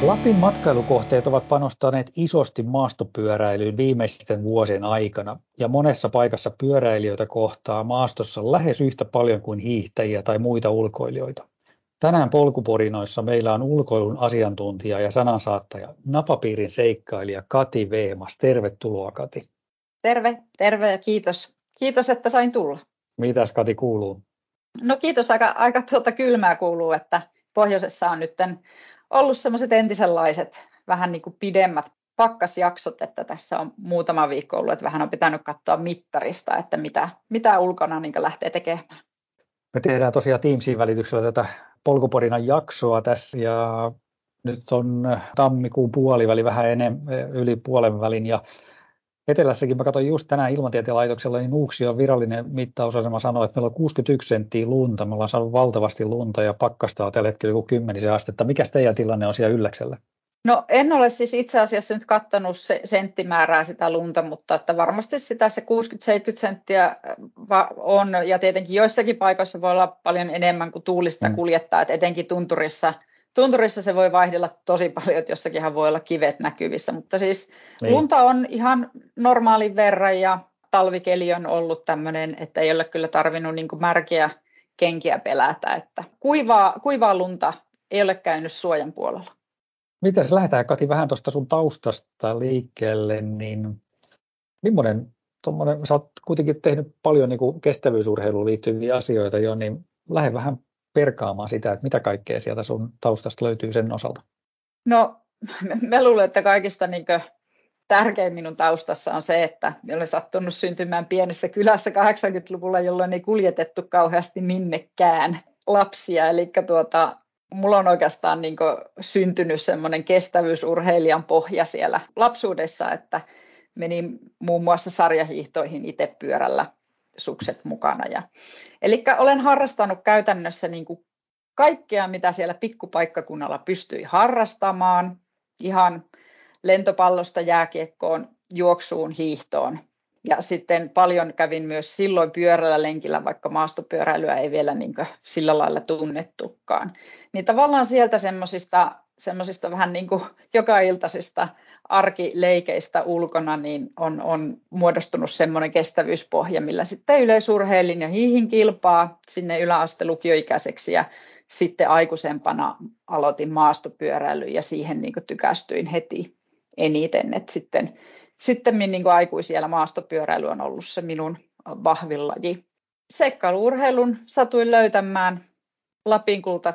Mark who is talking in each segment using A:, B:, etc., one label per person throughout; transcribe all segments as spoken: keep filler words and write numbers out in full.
A: Lapin matkailukohteet ovat panostaneet isosti maastopyöräilyyn viimeisten vuosien aikana, ja monessa paikassa pyöräilijöitä kohtaa maastossa lähes yhtä paljon kuin hiihtäjiä tai muita ulkoilijoita. Tänään Polkuporinoissa meillä on ulkoilun asiantuntija ja sanansaattaja, napapiirin seikkailija Kati Veemas. Tervetuloa, Kati.
B: Terve, terve ja kiitos. Kiitos, että sain tulla.
A: Mitäs, Kati, kuuluu?
B: No kiitos, aika, aika tuota kylmää kuuluu, että pohjoisessa on nyt ollut sellaiset entisenlaiset vähän niin kuin pidemmät pakkasjaksot, että tässä on muutama viikko ollut, että vähän on pitänyt katsoa mittarista, että mitä, mitä ulkona niin lähtee tekemään.
A: Me tehdään tosiaan Teamsin välityksellä tätä Polkuporinan jaksoa tässä, ja nyt on tammikuun puoliväli, vähän enemmän yli puolen välin, ja etelässäkin mä katsoin just tänään Ilmatieteen laitoksella, niin Nuuksion virallinen mittausasema sanoi, että meillä on kuusikymmentäyksi senttiä lunta, me ollaan saanut valtavasti lunta ja pakkasta on tällä hetkellä joku kymmenisen astetta. Mikäs teidän tilanne on siellä Ylläksellä?
B: No en ole siis itse asiassa nyt katsonut se senttimäärää sitä lunta, mutta että varmasti sitä se kuusikymmentä seitsemänkymmentä senttiä on, ja tietenkin joissakin paikoissa voi olla paljon enemmän kuin tuulista hmm. kuljettaa, että etenkin tunturissa, tunturissa se voi vaihdella tosi paljon, että jossakinhan voi olla kivet näkyvissä, mutta siis niin. Lunta on ihan normaalin verran, ja talvikeli on ollut tämmöinen, että ei ole kyllä tarvinnut niin kuin märkiä kenkiä pelätä, että kuivaa, kuivaa lunta ei ole käynyt suojan puolella.
A: Mitäs lähdetään, Kati, vähän tuosta sun taustasta liikkeelle, niin millainen, sä oot kuitenkin tehnyt paljon niin kuin kestävyysurheiluun liittyviä asioita jo, niin lähde vähän perkaamaan sitä, että mitä kaikkea sieltä sun taustasta löytyy sen osalta.
B: No mä luulen, että kaikista niin kuin tärkein minun taustassa on se, että olen sattunut syntymään pienessä kylässä kahdeksankymmentäluvulla, jolloin ei kuljetettu kauheasti minnekään lapsia, eli tuota mulla on oikeastaan niin kuin syntynyt semmoinen kestävyysurheilijan pohja siellä lapsuudessa, että menin muun muassa sarjahiihtoihin itse pyörällä sukset mukana. Ja, eli olen harrastanut käytännössä niin kuin kaikkea, mitä siellä pikkupaikkakunnalla pystyi harrastamaan, ihan lentopallosta jääkiekkoon, juoksuun, hiihtoon. Ja sitten paljon kävin myös silloin pyörällä lenkillä, vaikka maastopyöräilyä ei vielä niin kuin sillä lailla tunnettukaan. Niin tavallaan sieltä semmoisista, semmoisista vähän niin kuin joka-iltaisista arkileikeistä ulkona niin on, on muodostunut semmoinen kestävyyspohja, millä sitten yleisurheilin ja hiihin kilpaa sinne yläastelukioikäiseksi, ja sitten aikuisempana aloitin maastopyöräilyn ja siihen niin kuin tykästyin heti eniten, että sitten Sitten niin kuin aikuisiellä maastopyöräily on ollut se minun vahvin laji. Seikkailu-urheilun satuin löytämään Lapin Kulta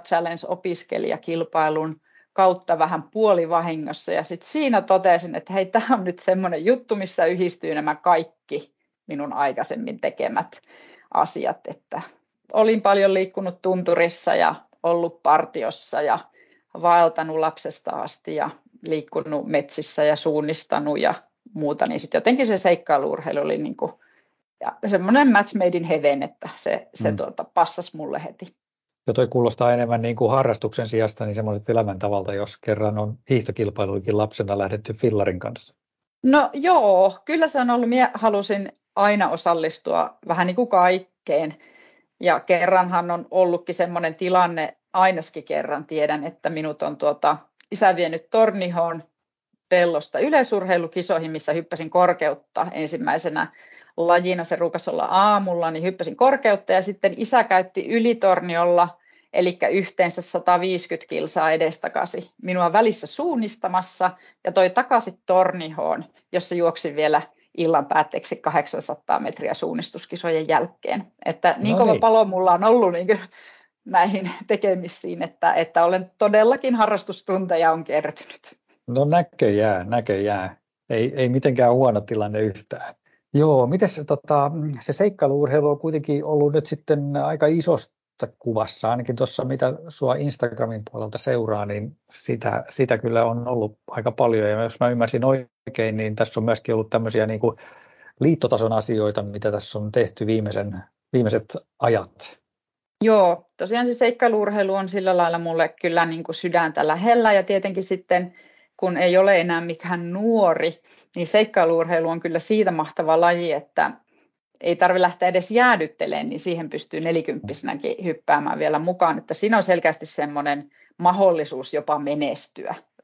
B: Challenge-opiskelijakilpailun kautta vähän puolivahingossa. Ja sitten siinä totesin, että hei, tämä on nyt semmoinen juttu, missä yhdistyy nämä kaikki minun aikaisemmin tekemät asiat. Että olin paljon liikkunut tunturissa ja ollut partiossa ja vaeltanut lapsesta asti ja liikkunut metsissä ja suunnistanut ja muuta, niin sitten jotenkin se seikkailu-urheilu oli niin kuin, ja semmoinen match made in heaven, että se, se mm. tuota, passasi mulle heti.
A: Ja toi kuulostaa enemmän niin kuin harrastuksen sijasta niin semmoiset elämäntavalta, jos kerran on hiihtokilpailuikin lapsena lähdetty fillarin kanssa.
B: No joo, kyllä se on ollut, minä halusin aina osallistua vähän niin kuin kaikkeen, ja kerranhan on ollutkin semmoinen tilanne, ainakin kerran tiedän, että minut on tuota, isä vienyt Tornihoon pellosta yleisurheilukisoihin, missä hyppäsin korkeutta ensimmäisenä lajina, se ruukasi olla aamulla, niin hyppäsin korkeutta, ja sitten isä käytti Ylitorniolla, eli yhteensä sata viisikymmentä kilsaa edestakaisin minua välissä suunnistamassa, ja toi takaisin Tornihoon, jossa juoksin vielä illan päätteeksi kahdeksansataa metriä suunnistuskisojen jälkeen. Että niin no kova niin. Palo mulla on ollut niin näihin tekemisiin, että, että olen todellakin harrastustunteja on kertynyt.
A: No näköjään, näköjään. Ei, ei mitenkään huono tilanne yhtään. Joo, mites tota, se seikkailu-urheilu on kuitenkin ollut nyt sitten aika isosta kuvassa, ainakin tuossa mitä sua Instagramin puolelta seuraa, niin sitä, sitä kyllä on ollut aika paljon, ja jos mä ymmärsin oikein, niin tässä on myöskin ollut tämmöisiä niin kuin liittotason asioita, mitä tässä on tehty viimeisen, viimeiset ajat.
B: Joo, tosiaan se seikkailu-urheilu on sillä lailla mulle kyllä niin kuin sydäntä lähellä, ja tietenkin sitten kun ei ole enää mikään nuori, niin seikkailu-urheilu on kyllä siitä mahtava laji, että ei tarvitse lähteä edes jäädyttelemään, niin siihen pystyy nelikymppisenäkin hyppäämään vielä mukaan. Että siinä on selkeästi semmoinen mahdollisuus jopa menestyä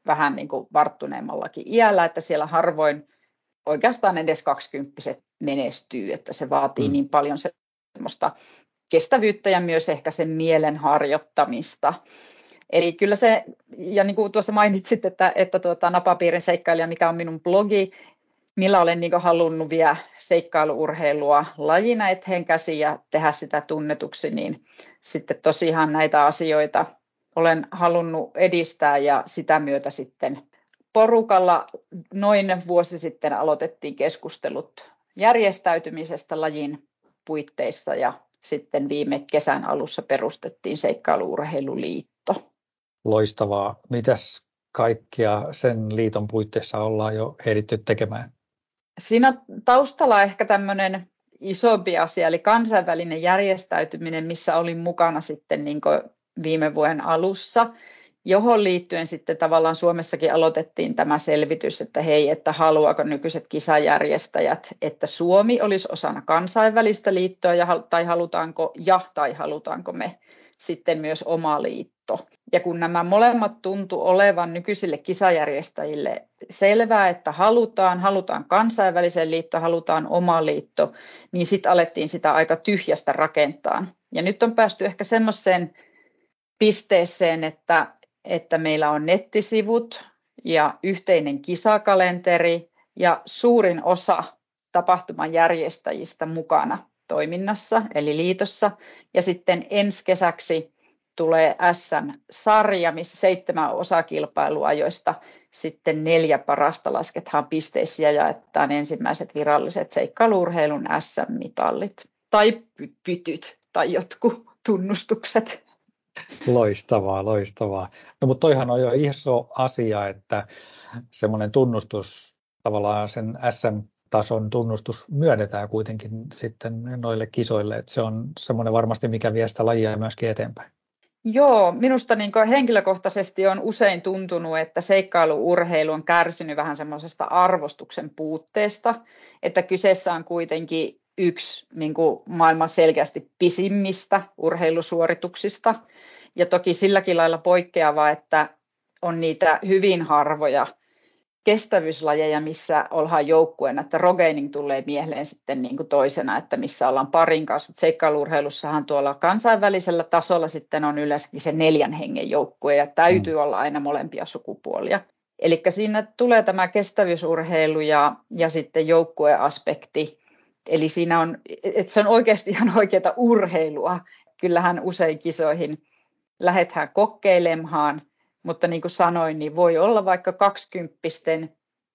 B: vähän niin kuin varttuneemmallakin iällä, että siellä harvoin oikeastaan edes kaksikymppiset menestyy, että se vaatii mm. niin paljon semmoista kestävyyttä ja myös ehkä sen mielen harjoittamista. Eli kyllä se, ja niin kuin tuossa mainitsit, että, että tuota, Napapiirin seikkailija, mikä on minun blogi, millä olen niin kuin halunnut viedä seikkailuurheilua lajina eteen käsiin ja tehdä sitä tunnetuksi, niin sitten tosiaan näitä asioita olen halunnut edistää ja sitä myötä sitten porukalla noin vuosi sitten aloitettiin keskustelut järjestäytymisestä lajin puitteissa ja sitten viime kesän alussa perustettiin Seikkailu-urheiluliitto.
A: Loistavaa. Mitäs kaikkia sen liiton puitteissa ollaan jo ehditty tekemään?
B: Siinä taustalla ehkä tämmöinen isompi asia, eli kansainvälinen järjestäytyminen, missä olin mukana sitten niin kuin viime vuoden alussa, johon liittyen sitten tavallaan Suomessakin aloitettiin tämä selvitys, että hei, että haluaako nykyiset kisajärjestäjät, että Suomi olisi osana kansainvälistä liittoa ja, tai halutaanko ja tai halutaanko me sitten myös oma liitto. Ja kun nämä molemmat tuntu olevan nykyisille kisajärjestäjille selvää, että halutaan, halutaan kansainvälisen liitto, halutaan oma liitto, niin sitten alettiin sitä aika tyhjästä rakentaa. Ja nyt on päästy ehkä semmoiseen pisteeseen, että, että meillä on nettisivut ja yhteinen kisakalenteri ja suurin osa tapahtuman järjestäjistä mukana toiminnassa, eli liitossa. Ja sitten ensi kesäksi tulee äs äm-sarja, missä seitsemän osakilpailua, joista sitten neljä parasta lasketaan pisteisiin ja jaetaan ensimmäiset viralliset seikkailu-urheilun äs äm-mitallit tai pytyt tai jotkut tunnustukset.
A: Loistavaa, loistavaa. No mutta toihan on jo iso asia, että semmoinen tunnustus, tavallaan sen äs äm-tason tunnustus myönnetään kuitenkin sitten noille kisoille, että se on semmoinen varmasti, mikä vie sitä lajia myöskin eteenpäin.
B: Joo, minusta niin henkilökohtaisesti on usein tuntunut, että seikkailu-urheilu on kärsinyt vähän semmoisesta arvostuksen puutteesta, että kyseessä on kuitenkin yksi niin kuin maailman selkeästi pisimmistä urheilusuorituksista ja toki silläkin lailla poikkeava, että on niitä hyvin harvoja kestävyyslajeja, missä ollaan joukkueena, että rogaining tulee mieleen sitten niin kuin toisena, että missä ollaan parin kanssa, mutta seikkailu-urheilussahan tuolla kansainvälisellä tasolla sitten on yleensäkin se neljän hengen joukkue ja täytyy mm. olla aina molempia sukupuolia. Eli siinä tulee tämä kestävyysurheilu ja, ja sitten joukkueaspekti, eli siinä on, että se on oikeasti ihan oikeaa urheilua. Kyllähän usein kisoihin lähdetään kokeilemaan, mutta niin kuin sanoin, niin voi olla vaikka kaksikymppisten,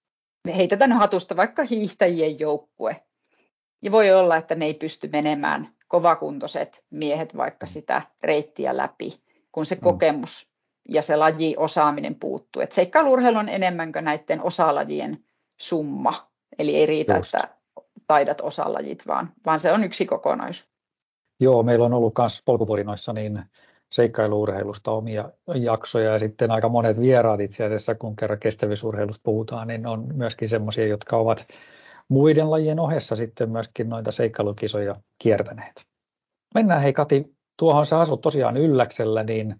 B: me heitetään hatusta vaikka hiihtäjien joukkue. Ja voi olla, että ne ei pysty menemään kovakuntoiset miehet vaikka sitä reittiä läpi, kun se kokemus ja se lajiosaaminen puuttuu. Et seikkailu-urheilu on enemmänkö näiden osalajien summa. Eli ei riitä, Just. että taidat osalajit, vaan, vaan se on yksi kokonaisuus.
A: Joo, meillä on ollut myös polkuporinoissa niin seikkailu-urheilusta omia jaksoja ja sitten aika monet vieraat itse asiassa, kun kerran kestävyysurheilusta puhutaan, niin on myöskin semmoisia, jotka ovat muiden lajien ohessa sitten myöskin noita seikkailukisoja kiertäneet. Mennään hei Kati, tuohon sä asut tosiaan Ylläksellä, niin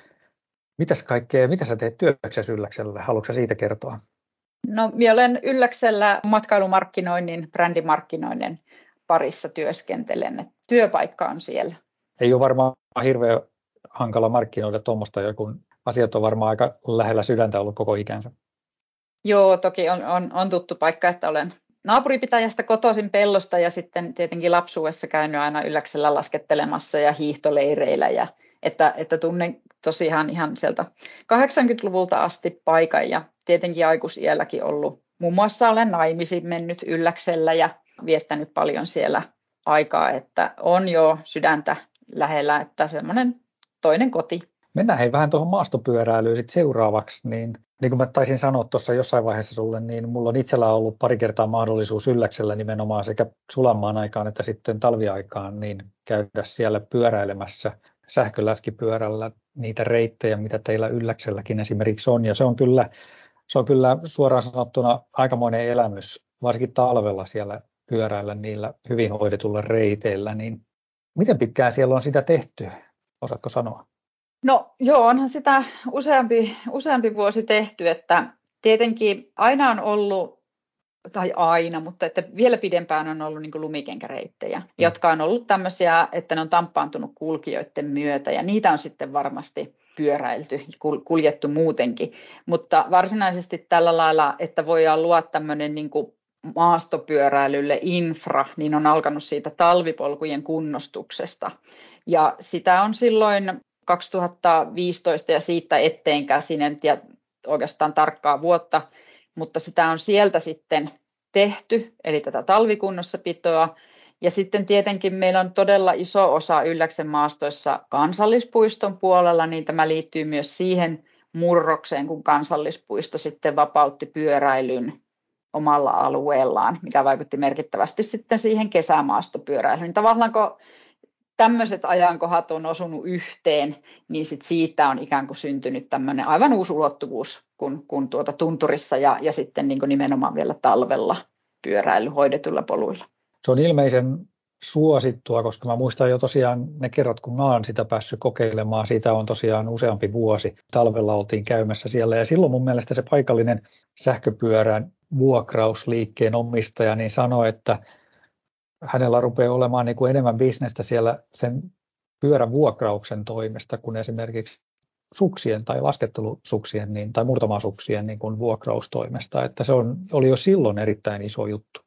A: mitäs kaikkea, mitä sä teet työksessä Ylläksellä? Haluatko siitä kertoa?
B: No, minä olen Ylläksellä matkailumarkkinoinnin, brändimarkkinoinnin parissa työskentelen. Työpaikka on siellä. Ei
A: ole varmaan hirveän hankala markkinoida tuommoista, kun asiat on varmaan aika lähellä sydäntä ollut koko ikänsä.
B: Joo, toki on, on, on tuttu paikka, että olen naapuripitäjästä kotoisin Pellosta ja sitten tietenkin lapsuudessa käynyt aina Ylläksellä laskettelemassa ja hiihtoleireillä. Ja, että, että tunnen tosiaan ihan sieltä kahdeksankymmentäluvulta asti paikan ja tietenkin aikuisiälläkin ollut. Muun muassa olen naimisiin mennyt Ylläksellä ja viettänyt paljon siellä aikaa, että on jo sydäntä lähellä, että semmoinen toinen koti.
A: Mennään hei vähän tuohon maastopyöräilyyn sit seuraavaksi, niin, niin kuin mä taisin sanoa tuossa jossain vaiheessa sulle, niin mulla on itsellä ollut pari kertaa mahdollisuus Ylläksellä nimenomaan sekä sulamaan aikaan että sitten talviaikaan, niin käydä siellä pyöräilemässä sähköläskipyörällä niitä reittejä, mitä teillä Ylläkselläkin esimerkiksi on, ja se on kyllä, se on kyllä suoraan sanottuna aikamoinen elämys, varsinkin talvella siellä pyöräillä niillä hyvin hoidetulla reiteillä, niin miten pitkään siellä on sitä tehty? Osaatko sanoa?
B: No joo, onhan sitä useampi, useampi vuosi tehty, että tietenkin aina on ollut, tai aina, mutta että vielä pidempään on ollut niin kuin lumikenkäreittejä, mm. jotka on ollut tämmöisiä, että ne on tamppaantunut kulkijoiden myötä, ja niitä on sitten varmasti pyöräilty, kuljettu muutenkin, mutta varsinaisesti tällä lailla, että voidaan luoda tämmöinen niin kuin maastopyöräilylle infra, niin on alkanut siitä talvipolkujen kunnostuksesta, ja sitä on silloin kaksituhattaviisitoista ja siitä etteenkäsin, en tiedä oikeastaan tarkkaa vuotta, mutta sitä on sieltä sitten tehty, eli tätä talvikunnossapitoa. Ja sitten tietenkin meillä on todella iso osa Ylläksen maastoissa kansallispuiston puolella, niin tämä liittyy myös siihen murrokseen, kun kansallispuisto sitten vapautti pyöräilyn omalla alueellaan, mikä vaikutti merkittävästi sitten siihen kesämaastopyöräilyyn. Tavallaan kun tämmöiset ajankohdat on osunut yhteen, niin sit siitä on ikään kuin syntynyt tämmöinen aivan uusi ulottuvuus kun, kun tuota tunturissa ja, ja sitten niin kuin nimenomaan vielä talvella pyöräily hoidetulla poluilla.
A: Se on ilmeisen suosittua, koska mä muistan jo tosiaan ne kerrat, kun mä oon sitä päässyt kokeilemaan, siitä on tosiaan useampi vuosi. Talvella oltiin käymässä siellä ja silloin mun mielestä se paikallinen sähköpyörän vuokrausliikkeen omistaja niin sanoi, että hänellä rupeaa olemaan niin kuin enemmän bisnestä siellä sen pyörän vuokrauksen toimesta kuin esimerkiksi suksien tai laskettelusuksien niin, tai murtomasuksien niin kuin vuokraustoimesta. Että se on, oli jo silloin erittäin iso juttu.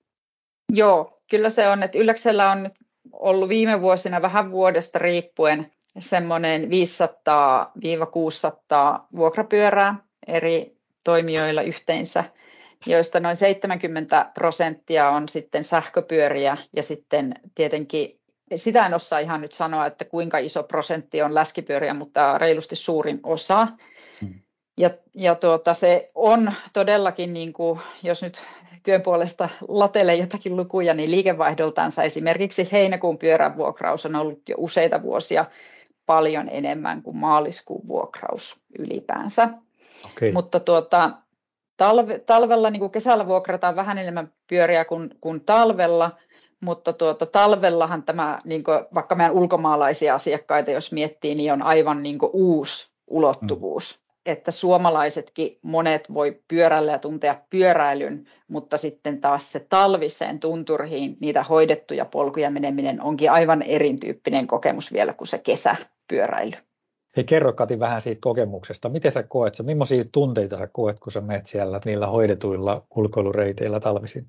B: Joo, kyllä se on. Että Ylläksellä on nyt ollut viime vuosina vähän vuodesta riippuen semmoinen viisisataa kuusisataa vuokrapyörää eri toimijoilla yhteensä, joista noin seitsemänkymmentä prosenttia on sitten sähköpyöriä ja sitten tietenkin, sitä en osaa ihan nyt sanoa, että kuinka iso prosentti on läskipyöriä, mutta reilusti suurin osa. Hmm. Ja, ja tuota, se on todellakin, niin kuin, jos nyt työn puolesta latelee jotakin lukuja, niin liikevaihdoltansa esimerkiksi heinäkuun pyörän vuokraus on ollut jo useita vuosia paljon enemmän kuin maaliskuun vuokraus ylipäänsä.
A: Okay.
B: Mutta tuota, Talve, talvella, niin kuin kesällä vuokrataan vähän enemmän pyöriä kuin, kuin talvella, mutta tuota, talvellahan tämä, niin kuin, vaikka meidän ulkomaalaisia asiakkaita, jos miettii, niin on aivan niin kuin uusi ulottuvuus. Mm. Että suomalaisetkin monet voi pyöräillä ja tuntea pyöräilyn, mutta sitten taas se talviseen tunturiin, niitä hoidettuja polkuja meneminen onkin aivan erityyppinen kokemus vielä kuin se kesäpyöräily.
A: Hei, kerro Kati vähän siitä kokemuksesta. Miten sä koet, millaisia tunteita sä koet, kun sä menet siellä niillä hoidetuilla ulkoilureiteillä talvisin?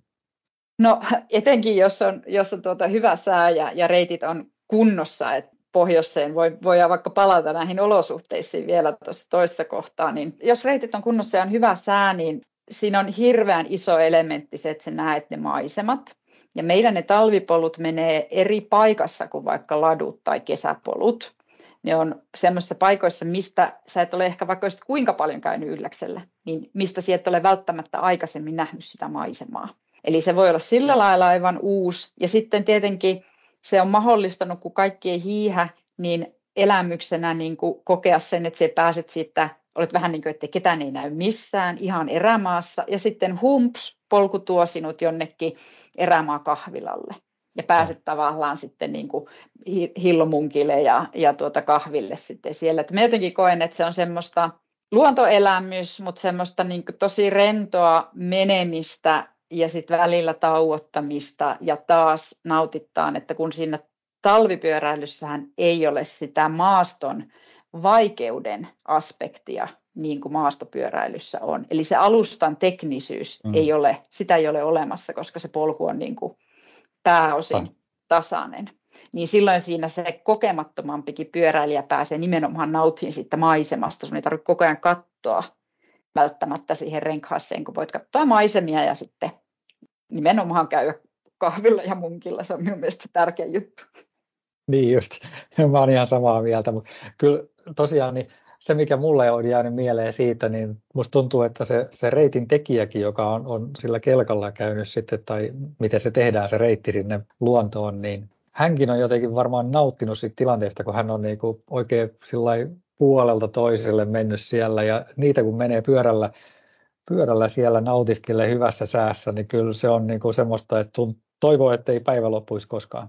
B: No etenkin, jos on, jos on tuota hyvä sää ja, ja reitit on kunnossa, että pohjoiseen voi, voidaan vaikka palata näihin olosuhteisiin vielä tuossa toisessa kohtaa, niin jos reitit on kunnossa ja on hyvä sää, niin siinä on hirveän iso elementti se, että sä näet ne maisemat. Ja meidän ne talvipolut menee eri paikassa kuin vaikka ladut tai kesäpolut. Ne on semmoisissa paikoissa, mistä sä et ole ehkä vaikka olisit kuinka paljon käynyt Ylläksellä, niin mistä sä et ole välttämättä aikaisemmin nähnyt sitä maisemaa. Eli se voi olla sillä lailla aivan uusi. Ja sitten tietenkin se on mahdollistanut, kun kaikki ei hiihä, niin elämyksenä niin kuin kokea sen, että sä pääset siitä, olet vähän niin kuin, että ketään ei näy missään, ihan erämaassa. Ja sitten humps, polku tuo sinut jonnekin erämaakahvilalle. Ja pääset tavallaan sitten niin kuin hillomunkille ja, ja tuota kahville sitten siellä. Et mä jotenkin koen, että se on semmoista luontoelämys, mutta semmoista niin kuin tosi rentoa menemistä ja sitten välillä tauottamista ja taas nautittaan, että kun siinä talvipyöräilyssähän ei ole sitä maaston vaikeuden aspektia niin kuin maastopyöräilyssä on. Eli se alustan teknisyys mm. ei ole, sitä ei ole olemassa, koska se polku on niin kuin pääosin tasainen. Niin silloin siinä se kokemattomampikin pyöräilijä pääsee nimenomaan nauttimaan siitä maisemasta. Sun ei tarvitse koko ajan katsoa välttämättä siihen renkaaseen, kun voit katsoa maisemia ja sitten nimenomaan käydä kahvilla ja munkilla. Se on minun mielestä tärkeä juttu.
A: Niin just, mä oon ihan samaa mieltä, mutta kyllä tosiaan niin se, mikä mulle on jäänyt mieleen siitä, niin musta tuntuu, että se, se reitin tekijäkin, joka on, on sillä kelkalla käynyt sitten, tai miten se tehdään se reitti sinne luontoon, niin hänkin on jotenkin varmaan nauttinut siitä tilanteesta, kun hän on niinku oikein sillai puolelta toiselle mennyt siellä, ja niitä kun menee pyörällä, pyörällä siellä nautiskelee hyvässä säässä, niin kyllä se on niinku semmoista, että toivoo, että ei päivä loppuisi koskaan.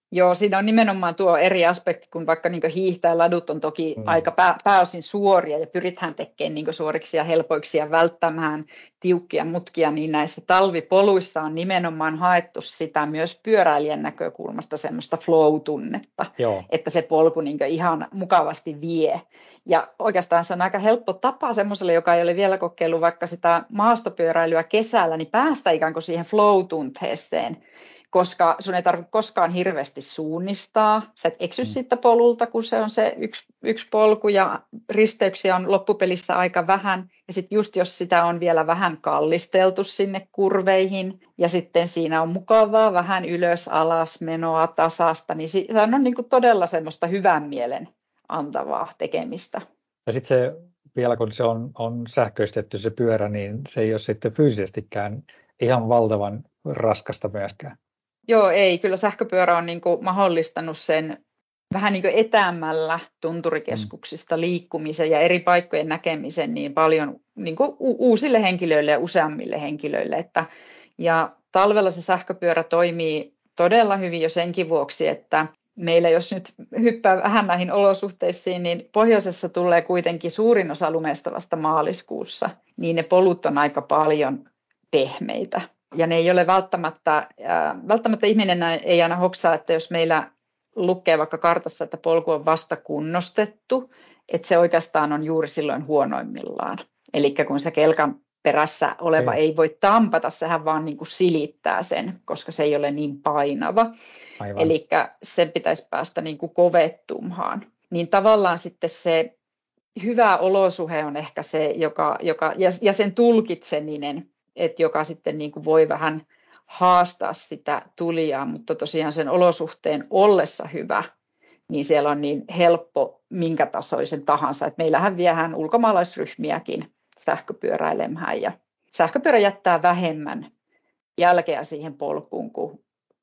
B: Joo, siinä on nimenomaan tuo eri aspekti, kun vaikka niin hiihtää ladut on toki mm. aika pää, pääosin suoria ja pyritään tekemään niin suoriksi ja helpoiksi ja välttämään tiukkia mutkia, niin näissä talvipoluissa on nimenomaan haettu sitä myös pyöräilijän näkökulmasta semmoista flow-tunnetta, Joo. että se polku niin ihan mukavasti vie. Ja oikeastaan se on aika helppo tapa semmoiselle, joka ei ole vielä kokeillut vaikka sitä maastopyöräilyä kesällä, niin päästä ikään kuin siihen flow-tunteeseen, koska sun ei tarvitse koskaan hirveästi suunnistaa. Sä et eksy mm. siitä polulta, kun se on se yksi, yksi polku ja risteyksiä on loppupelissä aika vähän. Ja sitten just jos sitä on vielä vähän kallisteltu sinne kurveihin ja sitten siinä on mukavaa vähän ylös alas menoa tasasta, niin se on niin kuin todella semmoista hyvän mielen antavaa tekemistä.
A: Ja sitten se vielä kun se on, on sähköistetty se pyörä, niin se ei ole sitten fyysisestikään ihan valtavan raskasta myöskään.
B: Joo, ei. Kyllä sähköpyörä on niin kuin mahdollistanut sen vähän niin kuin etäämällä tunturikeskuksista liikkumisen ja eri paikkojen näkemisen niin paljon niin kuin u- uusille henkilöille ja useammille henkilöille. Että, ja talvella se sähköpyörä toimii todella hyvin jo senkin vuoksi, että meillä jos nyt hyppää vähän näihin olosuhteisiin, niin pohjoisessa tulee kuitenkin suurin osa lumesta vasta maaliskuussa, niin ne polut on aika paljon pehmeitä. Ja ne ei ole välttämättä, äh, välttämättä ihminen ei aina hoksaa, että jos meillä lukee vaikka kartassa, että polku on vasta kunnostettu, että se oikeastaan on juuri silloin huonoimmillaan. Eli kun se kelkan perässä oleva ei, ei voi tampata, sehän vaan niin kuin silittää sen, koska se ei ole niin painava. Eli sen pitäisi päästä niin kuin kovettumaan. Niin tavallaan sitten se hyvä olosuhe on ehkä se, joka, joka, ja, ja sen tulkitseminen, että joka sitten niin kuin voi vähän haastaa sitä tulijaa, mutta tosiaan sen olosuhteen ollessa hyvä, niin siellä on niin helppo minkä tasoisen tahansa. Et meillähän viedään ulkomaalaisryhmiäkin sähköpyöräilemään ja sähköpyörä jättää vähemmän jälkeä siihen polkuun kuin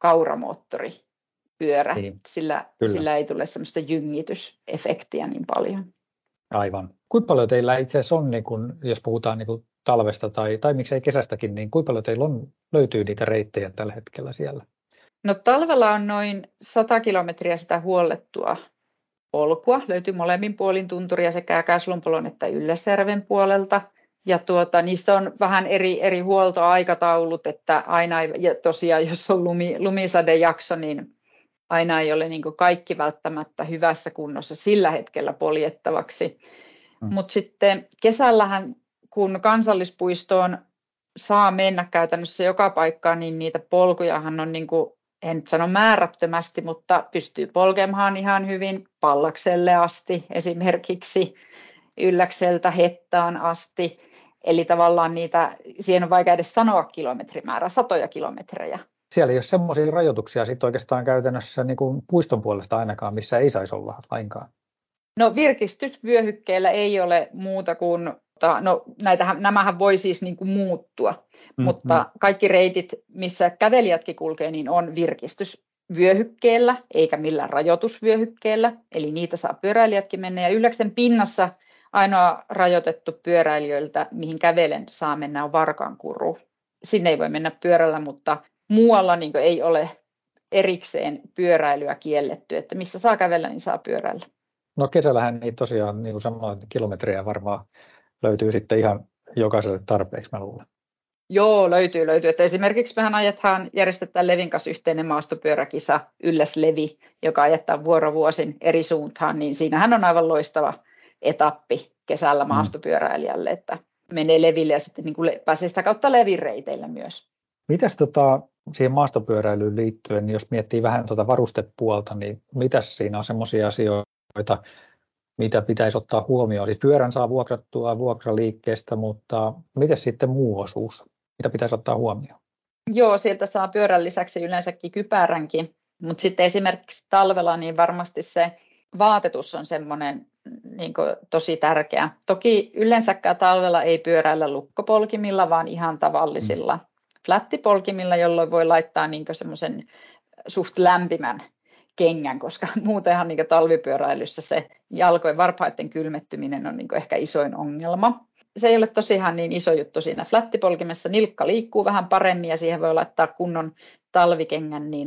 B: kauramoottoripyörä, niin, sillä, sillä ei tule semmoista jyngitysefektiä niin paljon.
A: Aivan. Kuinka paljon teillä itse asiassa on, niin kun, jos puhutaan niin kun talvesta tai, tai miksei kesästäkin, niin kuinka paljon teillä on, löytyy niitä reittejä tällä hetkellä siellä?
B: No talvella on noin sata kilometriä sitä huollettua polkua. Löytyy molemmin puolin tunturia sekä Käslumpolon että Ylläsjärven puolelta. Ja tuota, niistä on vähän eri, eri huoltoaikataulut, että aina ei, ja tosiaan jos on lumi, lumisadejakso, niin aina ei ole niin kuin kaikki välttämättä hyvässä kunnossa sillä hetkellä poljettavaksi. Hmm. Mutta sitten kesällähän, kun kansallispuistoon saa mennä käytännössä joka paikkaan, niin niitä polkujahan on, niin kuin, en nyt sano määrättömästi, mutta pystyy polkemaan ihan hyvin Pallakselle asti esimerkiksi, Ylläkseltä Hettaan asti. Eli tavallaan niitä, siihen on vaikea edes sanoa kilometrimäärä, satoja kilometrejä.
A: Siellä ei ole semmoisia rajoituksia sitten oikeastaan käytännössä niin kuin puiston puolesta ainakaan, missä ei saisi olla lainkaan.
B: No virkistysvyöhykkeellä ei ole muuta kuin, no näitähän, nämähän voi siis niin kuin muuttua, mm-hmm. mutta kaikki reitit, missä kävelijätkin kulkee, niin on virkistysvyöhykkeellä eikä millään rajoitusvyöhykkeellä. Eli niitä saa pyöräilijätkin mennä ja Ylläksen pinnassa ainoa rajoitettu pyöräilijöiltä, mihin kävelen saa mennä, on Varkankuru. Sinne ei voi mennä pyörällä, mutta muualla niin ei ole erikseen pyöräilyä kielletty, että missä saa kävellä, niin saa pyöräillä.
A: No kesällähän niin tosiaan, niin kuin sanoin, kilometriä varmaan löytyy sitten ihan jokaiselle tarpeeksi, mä luulen.
B: Joo, löytyy, löytyy. Että esimerkiksi mehän ajetaan, järjestetään Levin kanssa yhteinen maastopyöräkisa Ylläs-Levi, joka ajetaan vuorovuosin eri suuntaan, niin siinähän on aivan loistava etappi kesällä maastopyöräilijälle, että menee Leville ja sitten niin kuin pääsee sitä kautta Levin reiteillä myös.
A: Mitäs tota, siihen maastopyöräilyyn liittyen, jos miettii vähän tuota varustepuolta, niin mitäs siinä on semmoisia asioita, mitä pitäisi ottaa huomioon? Siis pyörän saa vuokrattua vuokraliikkeestä, mutta miten sitten muu osuus? Mitä pitäisi ottaa huomioon?
B: Joo, sieltä saa pyörän lisäksi yleensäkin kypäränkin, mutta sitten esimerkiksi talvella niin varmasti se vaatetus on semmoinen niin kuin tosi tärkeä. Toki yleensäkään talvella ei pyöräillä lukkopolkimilla, vaan ihan tavallisilla mm. flättipolkimilla, jolloin voi laittaa niin kuin semmoisen suht lämpimän kengän, koska muutenhan niin kuin talvipyöräilyssä se jalkojen varpaiden kylmettyminen on niin kuin ehkä isoin ongelma. Se ei ole tosiaan niin iso juttu siinä flättipolkimessa. Nilkka liikkuu vähän paremmin ja siihen voi laittaa kunnon talvikengän, niin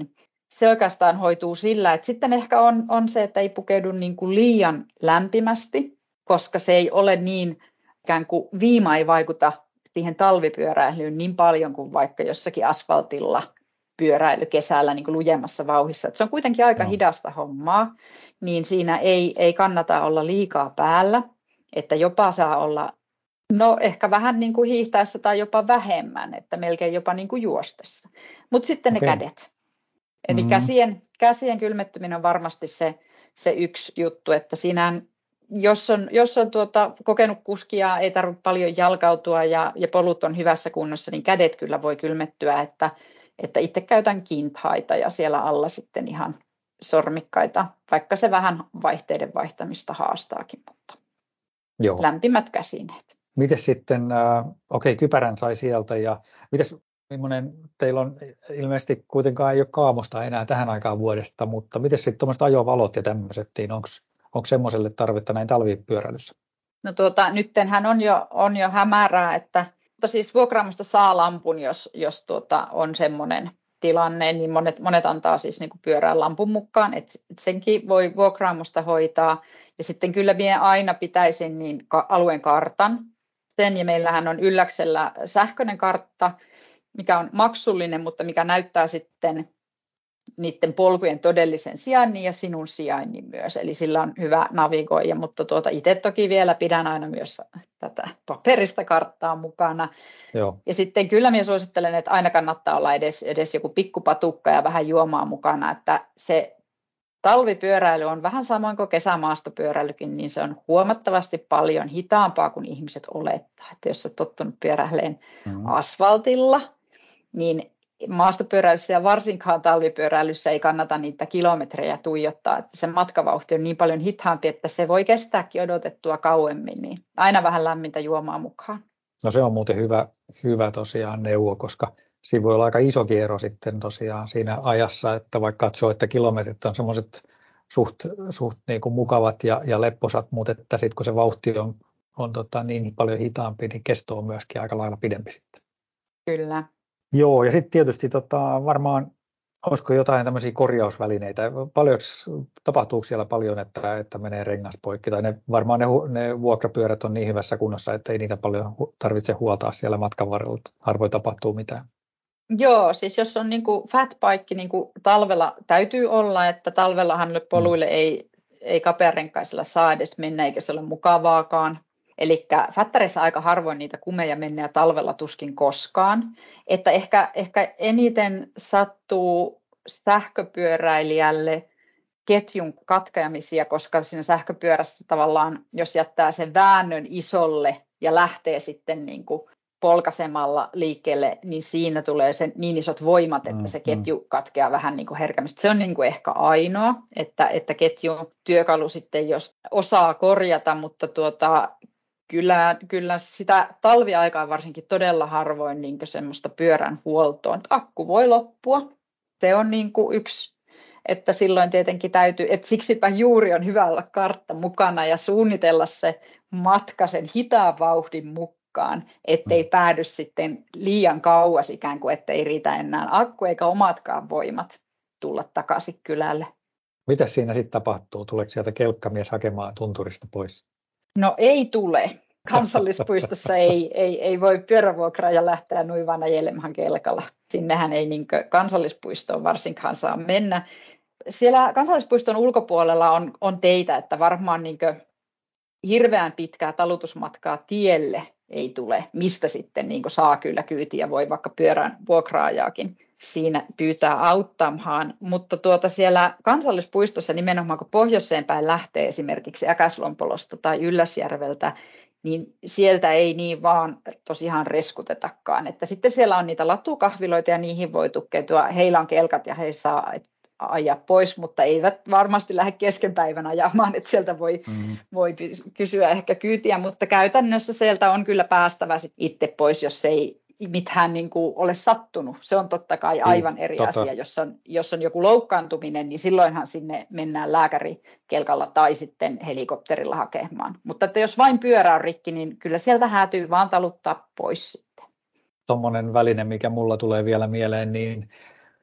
B: se oikeastaan hoituu sillä, että sitten ehkä on, on se, että ei pukeudu niin kuin liian lämpimästi, koska se ei ole niin, ikään kuin viima ei vaikuta siihen talvipyöräilyyn niin paljon kuin vaikka jossakin asfaltilla pyöräily kesällä niin kuin lujemmassa vauhdissa. Että se on kuitenkin aika no. hidasta hommaa, niin siinä ei, ei kannata olla liikaa päällä, että jopa saa olla, no ehkä vähän niin kuin hiihtäessä tai jopa vähemmän, että melkein jopa niin kuin juostessa. Mutta sitten okay. ne kädet. Eli mm-hmm. käsien, käsien kylmettyminen on varmasti se, se yksi juttu, että siinä jos on, jos on tuota, kokenut kuskia, ei tarvitse paljon jalkautua ja, ja polut on hyvässä kunnossa, niin kädet kyllä voi kylmettyä, että, että itse käytän kinthaita ja siellä alla sitten ihan sormikkaita, vaikka se vähän vaihteiden vaihtamista haastaakin, mutta Joo. lämpimät käsineet.
A: Mites sitten, äh, okei, okay, kypärän sai sieltä ja mites, millainen, teillä on ilmeisesti kuitenkaan ei ole kaamosta enää tähän aikaan vuodesta, mutta miten sitten tuommoiset ajovalot ja tämmöiset, niin onko onko semmoiselle tarvetta näin talvipyöräilyssä?
B: No tuota, nyttenhän on jo, on jo hämärää, että mutta siis vuokraamosta saa lampun, jos, jos tuota, on semmoinen tilanne, niin monet, monet antaa siis niin kuin pyörään lampun mukaan, että senkin voi vuokraamosta hoitaa. Ja sitten kyllä vie aina pitäisin niin ka- alueen kartan. Sen, ja meillähän on Ylläksellä sähköinen kartta, mikä on maksullinen, mutta mikä näyttää sitten niiden polkujen todellisen sijainnin ja sinun sijainnin myös. Eli sillä on hyvä navigoija, mutta tuota itse toki vielä pidän aina myös tätä paperista karttaa mukana. Joo. Ja sitten kyllä minä suosittelen, että aina kannattaa olla edes, edes joku pikkupatukka ja vähän juomaa mukana, että se talvipyöräily on vähän samoin kuin kesämaastopyöräilykin, niin se on huomattavasti paljon hitaampaa kuin ihmiset olettaa. Että jos olet tottunut pyöräilemään mm-hmm. asfaltilla, niin maastopyöräilyssä ja varsinkaan talvipyöräilyssä ei kannata niitä kilometrejä tuijottaa, että se matkavauhti on niin paljon hitaampi, että se voi kestääkin odotettua kauemmin, niin aina vähän lämmintä juomaa mukaan.
A: No se on muuten hyvä, hyvä tosiaan neuvo, koska siinä voi olla aika iso ero sitten tosiaan siinä ajassa, että vaikka katsoo, että kilometrit on semmoiset suht, suht niin kuin mukavat ja, ja lepposat, mutta että sitten kun se vauhti on, on tota niin paljon hitaampi, niin kesto on myöskin aika lailla pidempi sitten.
B: Kyllä.
A: Joo, ja sitten tietysti tota, varmaan, olisiko jotain tämmöisiä korjausvälineitä, paljonko, tapahtuuko siellä paljon, että, että menee rengas poikki, tai ne, varmaan ne, ne vuokrapyörät on niin hyvässä kunnossa, että ei niitä paljon tarvitse huoltaa siellä matkan varrella, harvoin tapahtuu mitään.
B: Joo, siis jos on niinku fatbike, niin kuin talvella täytyy olla, että talvellahan poluille hmm. ei, ei kapearenkaisella saa edes mennä, eikä se ole mukavaakaan. Eli fättäreissä aika harvoin niitä kumeja menee ja talvella tuskin koskaan. Että ehkä, ehkä eniten sattuu sähköpyöräilijälle ketjun katkeamisia, koska siinä sähköpyörässä tavallaan, jos jättää sen väännön isolle ja lähtee sitten niin kuin polkaisemalla liikkeelle, niin siinä tulee sen niin isot voimat, että se ketju katkeaa vähän niin kuin herkämmin. Se on niin kuin ehkä ainoa, että, että ketjun työkalu sitten, jos osaa korjata, mutta tuota, Kyllä, kyllä sitä talviaikaa varsinkin todella harvoin niin semmoista pyörän huoltoa, että akku voi loppua. Se on niin kuin yksi, että silloin tietenkin täytyy, että siksipä juuri on hyvä olla kartta mukana ja suunnitella se matka sen hitaan vauhdin mukaan, ettei mm. päädy sitten liian kauas ikään kuin, ettei riitä enää akku eikä omatkaan voimat tulla takaisin kylälle.
A: Mitä siinä sitten tapahtuu? Tuleeko sieltä kelkkamies hakemaan tunturista pois?
B: No ei tule. Kansallispuistossa ei, ei, ei voi pyörävuokraaja lähteä noin vaan ajelemaan kelkalla. Sinnehän ei niin kansallispuistoon varsinkaan saa mennä. Siellä kansallispuiston ulkopuolella on, on teitä, että varmaan niin hirveän pitkää talutusmatkaa tielle ei tule, mistä sitten niin saa kyllä kyytiä, voi vaikka pyörän vuokraajaakin siinä pyytää auttamaan, mutta tuota siellä kansallispuistossa nimenomaan kun pohjoiseen päin lähtee esimerkiksi Äkäslompolosta tai Ylläsjärveltä, niin sieltä ei niin vaan tosiaan reskutetakaan, että sitten siellä on niitä latukahviloita ja niihin voi tukeutua, heillä on kelkat ja he saa ajaa pois, mutta eivät varmasti lähde kesken päivän ajamaan, että sieltä voi, mm-hmm. voi kysyä ehkä kyytiä, mutta käytännössä sieltä on kyllä päästävä sit itse pois, jos ei mitään niin kuin ole sattunut. Se on totta kai aivan eri tota. asia. Jos on, jos on joku loukkaantuminen, niin silloinhan sinne mennään lääkärikelkalla tai sitten helikopterilla hakemaan. Mutta että jos vain pyörä on rikki, niin kyllä sieltä häätyy vaan taluttaa pois sitten.
A: Tuommoinen väline, mikä mulla tulee vielä mieleen, niin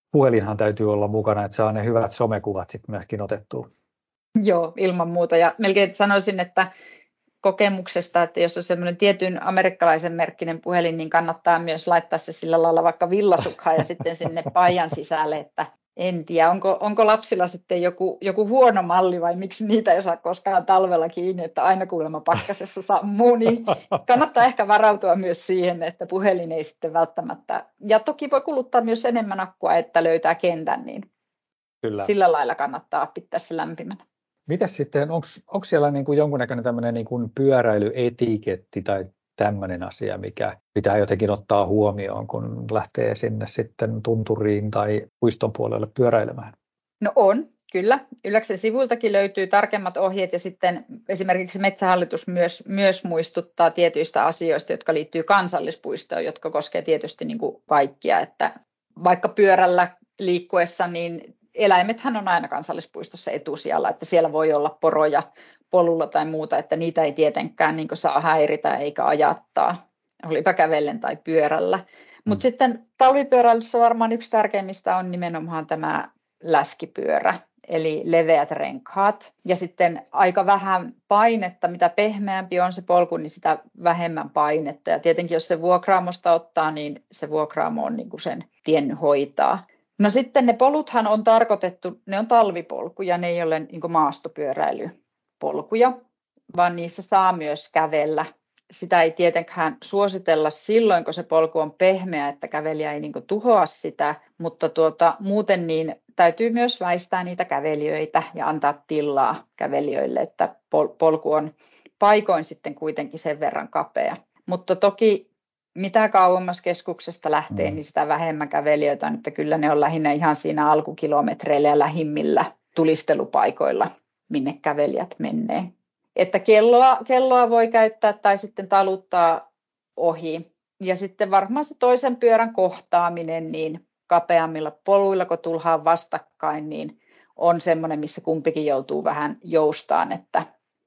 A: puhelinhan täytyy olla mukana, että saa ne hyvät somekuvat sitten myöskin otettua.
B: Joo, ilman muuta. Ja melkein sanoisin, että kokemuksesta, että jos on semmoinen tietyn amerikkalaisen merkkinen puhelin, niin kannattaa myös laittaa se sillä lailla vaikka villasukkaan ja sitten sinne paijan sisälle, että en tiedä, onko, onko lapsilla sitten joku, joku huono malli vai miksi niitä ei saa koskaan talvella kiinni, että aina kuulemma pakkasessa sammuu, niin kannattaa ehkä varautua myös siihen, että puhelin ei sitten välttämättä, ja toki voi kuluttaa myös enemmän akkua, että löytää kentän, niin Kyllä. Sillä lailla kannattaa pitää se lämpimänä.
A: Mitäs sitten, onko siellä niin kuin jonkunnäköinen tämmöinen niin kuin pyöräilyetiketti tai tämmöinen asia, mikä pitää jotenkin ottaa huomioon, kun lähtee sinne sitten tunturiin tai puiston puolelle pyöräilemään?
B: No on, kyllä. Ylläksen sivuiltakin löytyy tarkemmat ohjeet ja sitten esimerkiksi Metsähallitus myös, myös muistuttaa tietyistä asioista, jotka liittyy kansallispuistoon, jotka koskee tietysti niin kuin kaikkia, että vaikka pyörällä liikkuessa, niin eläimethän on aina kansallispuistossa etusijalla, että siellä voi olla poroja polulla tai muuta, että niitä ei tietenkään niin kuin saa häiritä eikä ajattaa, olipa kävellen tai pyörällä. Mutta mm. sitten talvipyöräilyssä varmaan yksi tärkeimmistä on nimenomaan tämä läskipyörä, eli leveät renkaat. Ja sitten aika vähän painetta, mitä pehmeämpi on se polku, niin sitä vähemmän painetta. Ja tietenkin jos se vuokraamosta ottaa, niin se vuokraamo on niin kuin sen tiennyt hoitaa. No sitten ne poluthan on tarkoitettu, ne on talvipolkuja, ne ei ole niin kuin maastopyöräilypolkuja, vaan niissä saa myös kävellä. Sitä ei tietenkään suositella silloin, kun se polku on pehmeä, että kävelijä ei niin kuin tuhoa sitä, mutta tuota, muuten niin täytyy myös väistää niitä kävelijöitä ja antaa tilaa kävelijöille, että pol- polku on paikoin sitten kuitenkin sen verran kapea. Mutta toki mitä kauemmas keskuksesta lähtee, mm. niin sitä vähemmän kävelijöitä on, että kyllä ne on lähinnä ihan siinä alkukilometreillä ja lähimmillä tulistelupaikoilla, minne kävelijät menee. Että kelloa, kelloa voi käyttää tai sitten taluttaa ohi. Ja sitten varmaan se toisen pyörän kohtaaminen niin kapeammilla poluilla, kun tullaan vastakkain, niin on semmoinen, missä kumpikin joutuu vähän joustaan, että,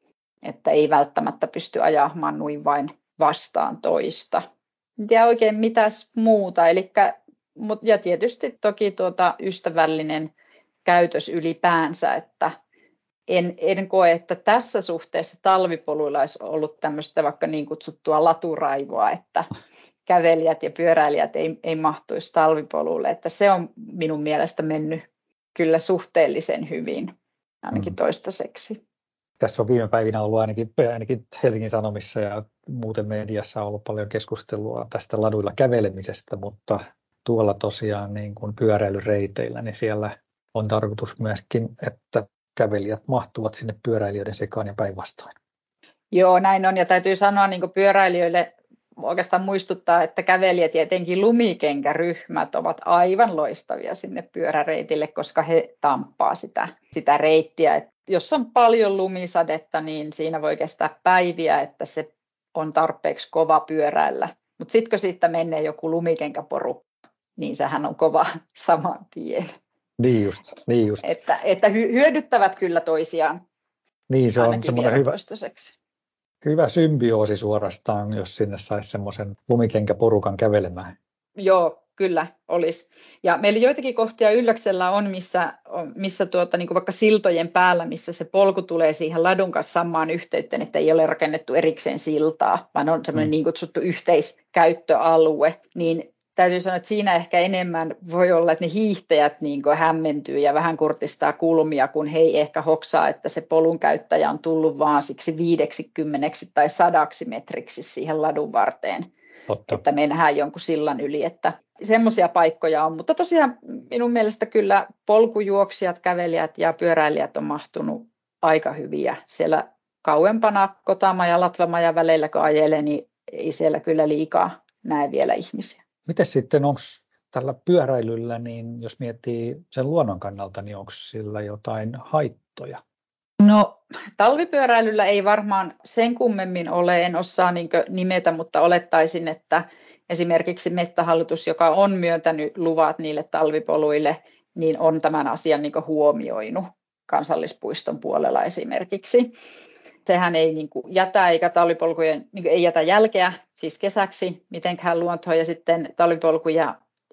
B: että ei välttämättä pysty ajamaan noin vain vastaan toista. En tiedä oikein mitäs muuta, elikkä, ja tietysti toki tuota ystävällinen käytös ylipäänsä, että en, en koe, että tässä suhteessa talvipoluilla olisi ollut tämmöistä vaikka niin kutsuttua laturaivoa, että kävelijät ja pyöräilijät ei, ei mahtuisi talvipolulle, että se on minun mielestä mennyt kyllä suhteellisen hyvin, ainakin toistaiseksi.
A: Tässä on viime päivinä ollut ainakin, ainakin Helsingin Sanomissa ja muuten mediassa on ollut paljon keskustelua tästä laduilla kävelemisestä, mutta tuolla tosiaan niin kuin pyöräilyreiteillä, niin siellä on tarkoitus myöskin, että kävelijät mahtuvat sinne pyöräilijöiden sekaan ja päinvastoin.
B: Joo, näin on ja täytyy sanoa niin kuin pyöräilijöille oikeastaan muistuttaa, että kävelijät ja etenkin lumikenkäryhmät ovat aivan loistavia sinne pyöräreitille, koska he tamppaa sitä, sitä reittiä. Et jos on paljon lumisadetta, niin siinä voi kestää päiviä, että se on tarpeeksi kova pyöräillä. Mutta sitten kun siitä menee joku lumikenkäporukka, niin sehän on kova saman tien.
A: Niin just, niin just.
B: Että, että hyödyttävät kyllä toisiaan.
A: Niin, se on semmoinen hyvä, hyvä symbioosi suorastaan, jos sinne saisi semmoisen lumikenkäporukan kävelemään.
B: Joo, kyllä olisi. Ja meillä joitakin kohtia Ylläksellä on, missä, missä tuota, niin kuin vaikka siltojen päällä, missä se polku tulee siihen ladun kanssa samaan yhteyteen, että ei ole rakennettu erikseen siltaa, vaan on semmoinen mm. niin kutsuttu yhteiskäyttöalue, niin täytyy sanoa, että siinä ehkä enemmän voi olla, että ne hiihtäjät niin kuin hämmentyy ja vähän kurtistaa kulmia, kun he ei ehkä hoksaa, että se polun käyttäjä on tullut vaan siksi viideksi, kymmeneksi tai sadaksi metriksi siihen ladun varteen. Totta. Että mennään jonkun sillan yli, että semmoisia paikkoja on, mutta tosiaan minun mielestä kyllä polkujuoksijat, kävelijät ja pyöräilijät on mahtunut aika hyviä. Siellä kauempana Kotama- ja Latvamajan väleillä, kun ajelee, niin ei siellä kyllä liikaa näe vielä ihmisiä.
A: Miten sitten, onko tällä pyöräilyllä, niin jos miettii sen luonnon kannalta, niin onko sillä jotain haittoja?
B: No talvipyöräilyllä ei varmaan sen kummemmin ole, en osaa niin nimetä, mutta olettaisin, että esimerkiksi Metsähallitus, joka on myöntänyt luvat niille talvipoluille, niin on tämän asian niin huomioinut kansallispuiston puolella esimerkiksi. Sehän ei niin kuin jätä eikä talvipolkujen niin kuin ei jätä jälkeä, siis kesäksi mitenkään luontoon ja sitten talvipolkuja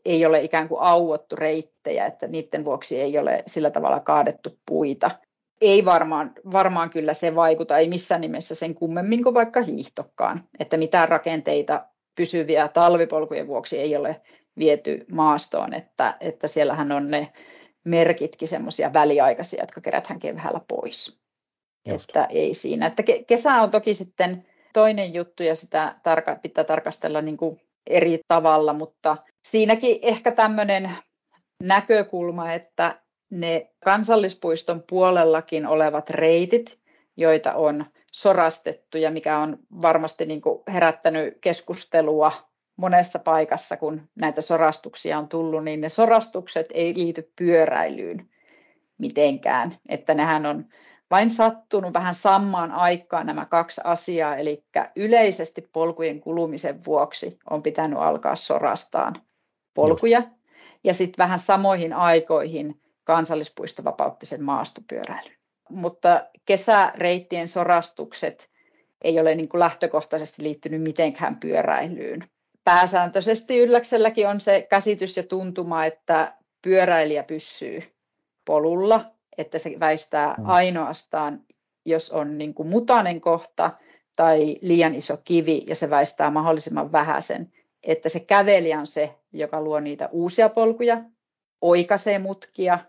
B: ei ole ikään kuin auottu reittejä, että niiden vuoksi ei ole sillä tavalla kaadettu puita. Ei varmaan, varmaan kyllä se vaikuta, ei missään nimessä sen kummemmin kuin vaikka hiihtokaan, että mitään rakenteita pysyviä talvipolkujen vuoksi ei ole viety maastoon, että, että siellähän on ne merkitkin semmoisia väliaikaisia, jotka kerätään keväällä pois. Just. Että ei siinä. Että kesä on toki sitten toinen juttu ja sitä tarka, pitää tarkastella niin kuin eri tavalla, mutta siinäkin ehkä tämmöinen näkökulma, että ne kansallispuiston puolellakin olevat reitit, joita on sorastettu ja mikä on varmasti niin kuin herättänyt keskustelua monessa paikassa, kun näitä sorastuksia on tullut, niin ne sorastukset ei liity pyöräilyyn mitenkään, että nehän on vain sattunut vähän samaan aikaan nämä kaksi asiaa, eli yleisesti polkujen kulumisen vuoksi on pitänyt alkaa sorastaan polkuja, Just. ja sitten vähän samoihin aikoihin kansallispuisto vapautti sen maastopyöräilyn. Mutta kesäreittien sorastukset ei ole niin kuin lähtökohtaisesti liittynyt mitenkään pyöräilyyn. Pääsääntöisesti Ylläkselläkin on se käsitys ja tuntuma, että pyöräilijä pysyy polulla, että se väistää mm. ainoastaan, jos on niin kuin mutainen kohta tai liian iso kivi ja se väistää mahdollisimman vähäisen, että se kävelijä on se, joka luo niitä uusia polkuja, oikaisee mutkia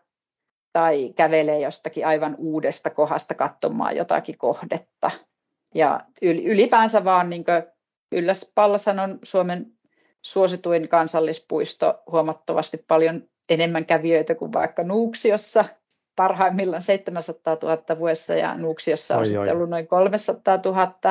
B: tai kävelee jostakin aivan uudesta kohdasta katsomaan jotakin kohdetta. Ja ylipäänsä vaan niin kuin Ylläs-Pallashan on Suomen suosituin kansallispuisto, huomattavasti paljon enemmän kävijöitä kuin vaikka Nuuksiossa, parhaimmillaan seitsemänsataatuhatta vuodessa ja Nuuksiossa on oi, sitten oi. ollut noin kolmesataatuhatta.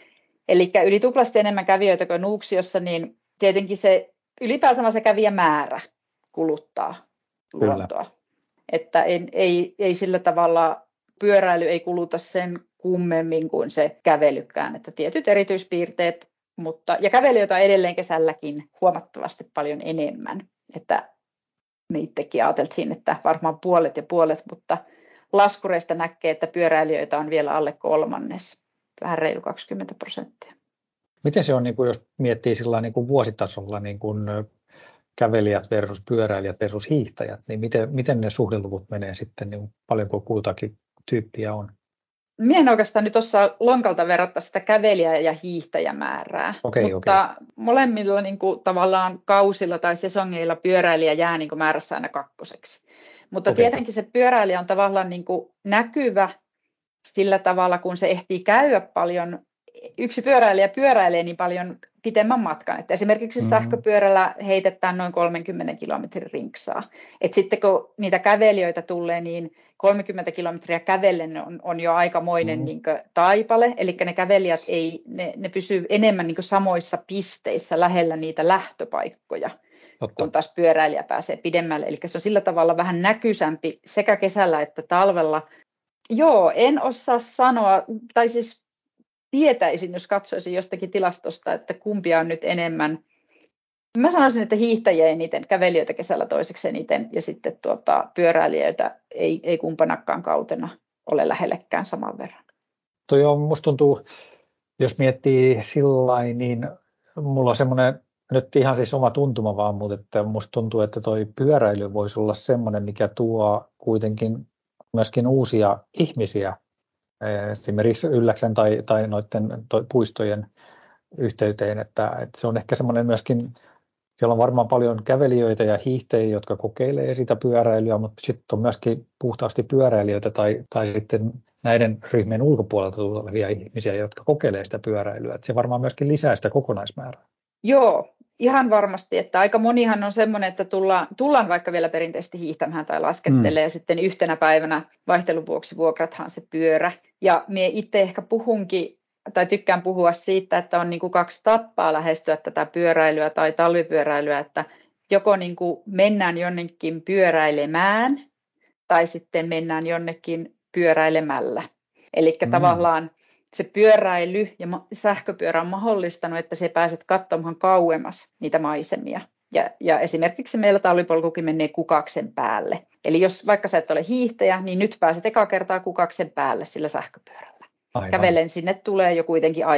B: Eli yli tuplasti enemmän kävijöitä kuin Nuuksiossa, niin tietenkin se ylipäänsä se kävijämäärä kuluttaa Kyllä. luontoa. Että ei, ei, ei sillä tavalla pyöräily ei kuluta sen kummemmin kuin se kävelykään, että tietyt erityispiirteet, mutta, ja kävelijöitä on edelleen kesälläkin huomattavasti paljon enemmän, että me itsekin ajateltiin, että varmaan puolet ja puolet, mutta laskureista näkee, että pyöräilijöitä on vielä alle kolmannes, vähän reilu kaksikymmentä prosenttia.
A: Miten se on, niin kuin jos miettii sillä niin kuin vuositasolla niin kuin kävelijät versus pyöräilijät versus hiihtäjät, niin miten, miten ne suhdeluvut menee sitten, niin paljonko kultakin tyyppiä on?
B: Minä en oikeastaan nyt osaa lonkalta verrata sitä kävelijä- ja hiihtäjämäärää,
A: okay,
B: mutta
A: okay.
B: molemmilla niin kuin, tavallaan kausilla tai sesongeilla pyöräilijä jää niin kuin, määrässä aina kakkoseksi. Mutta okay. tietenkin se pyöräilijä on tavallaan niin kuin, näkyvä sillä tavalla, kun se ehtii käydä paljon. Yksi pyöräilijä pyöräilee niin paljon pitemmän matkan, että esimerkiksi mm-hmm. sähköpyörällä heitetään noin kolmekymmentä kilometrin rinksaa. Et sitten kun niitä kävelijöitä tulee, niin kolmekymmentä kilometriä kävellen on, on jo aikamoinen mm-hmm. niin kuin taipale, eli ne kävelijät ei, ne, ne pysyy enemmän niin kuin samoissa pisteissä lähellä niitä lähtöpaikkoja, Totta. kun taas pyöräilijä pääsee pidemmälle. Eli se on sillä tavalla vähän näkyisämpi sekä kesällä että talvella. Joo, en osaa sanoa, tai siis tietäisin, jos katsoisin jostakin tilastosta, että kumpia on nyt enemmän. Mä sanoisin, että hiihtäjiä eniten, kävelijöitä kesällä toiseksi eniten ja sitten tuota, pyöräilijöitä ei, ei kumpanakaan kautena ole lähellekään saman verran.
A: Toi on, musta tuntuu, jos miettii sillain, niin mulla on semmoinen, nyt ihan siis oma tuntuma vaan, mutta että musta tuntuu, että toi pyöräily voisi olla semmoinen, mikä tuo kuitenkin myöskin uusia ihmisiä esimerkiksi Ylläksen tai, tai noiden toi, puistojen yhteyteen, että, että se on ehkä semmoinen myöskin, siellä on varmaan paljon kävelijöitä ja hiihtäjiä, jotka kokeilee sitä pyöräilyä, mutta sitten on myöskin puhtaasti pyöräilijöitä tai, tai sitten näiden ryhmien ulkopuolelta tulevia ihmisiä, jotka kokeilee sitä pyöräilyä, että se varmaan myöskin lisää sitä kokonaismäärää.
B: Joo, ihan varmasti, että aika monihan on semmoinen, että tullaan, tullaan vaikka vielä perinteisesti hiihtämään tai laskettelee mm. ja sitten yhtenä päivänä vaihtelun vuoksi vuokrathan se pyörä. Ja minä itse ehkä puhunkin, tai tykkään puhua siitä, että on niin kuin kaksi tapaa lähestyä tätä pyöräilyä tai talvipyöräilyä, että joko niin kuin mennään jonnekin pyöräilemään tai sitten mennään jonnekin pyöräilemällä. Eli mm. tavallaan se pyöräily ja sähköpyörä on mahdollistanut, että se pääset katsomaan kauemmas niitä maisemia. Ja, ja esimerkiksi meillä talvipolkukin menee Kukaksen päälle. Eli jos vaikka sä et ole hiihtäjä, niin nyt pääset eka kertaa Kukaksen päälle sillä sähköpyörällä. Aivan. Kävellen sinne tulee jo kuitenkin aika,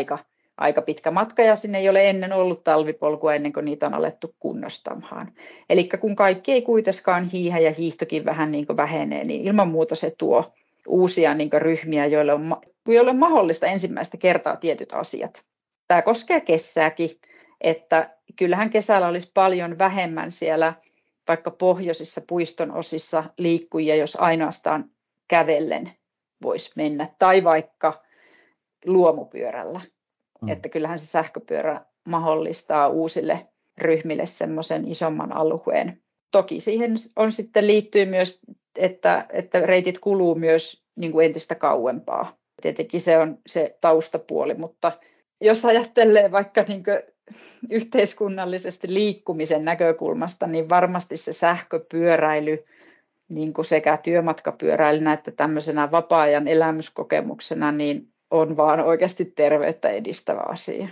B: aika pitkä matka ja sinne ei ole ennen ollut talvipolkua ennen kuin niitä on alettu kunnostamaan. Eli kun kaikki ei kuitenkaan hiihä ja hiihtokin vähän niin kuin vähenee, niin ilman muuta se tuo uusia niin kuin ryhmiä, joille on, joille on mahdollista ensimmäistä kertaa tietyt asiat. Tämä koskee kesääkin, että kyllähän kesällä olisi paljon vähemmän siellä vaikka pohjoisissa puiston osissa liikkujia, jos ainoastaan kävellen voisi mennä, tai vaikka luomupyörällä. Mm. Että kyllähän se sähköpyörä mahdollistaa uusille ryhmille semmoisen isomman alueen. Toki siihen on sitten liittyy myös, että, että reitit kuluu myös niin kuin entistä kauempaa. Tietenkin se on se taustapuoli, mutta jos ajattelee vaikka niin kuin yhteiskunnallisesti liikkumisen näkökulmasta, niin varmasti se sähköpyöräily niin kuin sekä työmatkapyöräilynä että tämmöisenä vapaa-ajan elämyskokemuksena niin on vaan oikeasti terveyttä edistävä asia.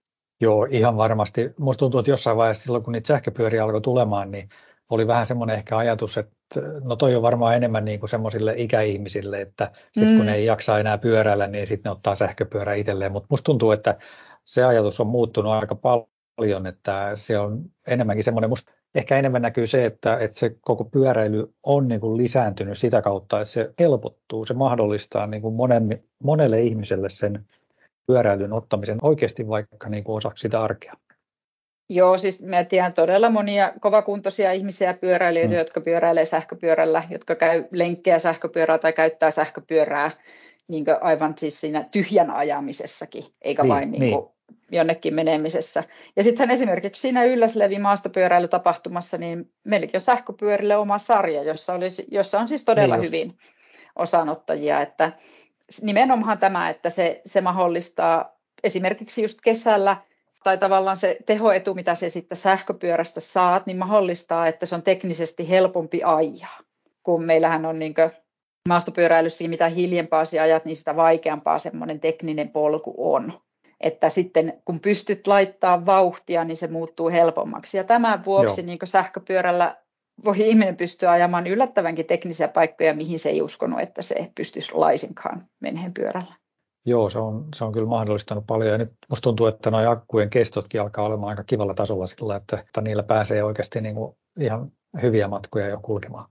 A: Joo, ihan varmasti. Musta tuntuu, että jossain vaiheessa silloin, kun niitä sähköpyöriä alkoi tulemaan, niin oli vähän semmoinen ehkä ajatus, että no toi on varmaan enemmän niin kuin semmoisille ikäihmisille, että sitten mm. kun ne ei jaksa enää pyöräillä, niin sitten ne ottaa sähköpyörä itselleen. Mutta musta tuntuu, että se ajatus on muuttunut aika paljon, että se on enemmänkin semmoinen, musta ehkä enemmän näkyy se, että, että se koko pyöräily on niin kuin lisääntynyt sitä kautta, että se helpottuu, se mahdollistaa niin kuin monen, monelle ihmiselle sen pyöräilyn ottamisen oikeasti vaikka niin kuin osaksi sitä arkea.
B: Joo, siis mä tiedän todella monia kovakuntoisia ihmisiä pyöräilijöitä, mm. jotka pyöräilee sähköpyörällä, jotka käy lenkkejä sähköpyörää tai käyttää sähköpyörää niin kuin aivan siis siinä tyhjän ajamisessakin, eikä niin, vain niin kuin niin. jonnekin menemisessä. Ja sittenhän esimerkiksi siinä Ylläslevi maastopyöräilytapahtumassa, niin meilläkin on sähköpyörille oma sarja, jossa, olisi, jossa on siis todella niin hyvin osanottajia, että nimenomaan tämä, että se, se mahdollistaa esimerkiksi just kesällä, tai tavallaan se tehoetu, mitä se sitten sähköpyörästä saat, niin mahdollistaa, että se on teknisesti helpompi ajaa. Kun meillähän on niin kuin maastopyöräilyssäkin, mitä hiljempaa sinä ajat, niin sitä vaikeampaa semmoinen tekninen polku on. Että sitten kun pystyt laittaa vauhtia, niin se muuttuu helpommaksi. Ja tämän vuoksi niin kuin sähköpyörällä voi ihminen pystyä ajamaan yllättävänkin teknisiä paikkoja, mihin se ei uskonut, että se pystyisi laisinkaan meneen pyörällä.
A: Joo, se on, se on kyllä mahdollistanut paljon. Ja nyt musta tuntuu, että nuo akkujen kestotkin alkaa olemaan aika kivalla tasolla sillä, että, että niillä pääsee oikeasti niin kuin ihan hyviä matkoja jo kulkemaan.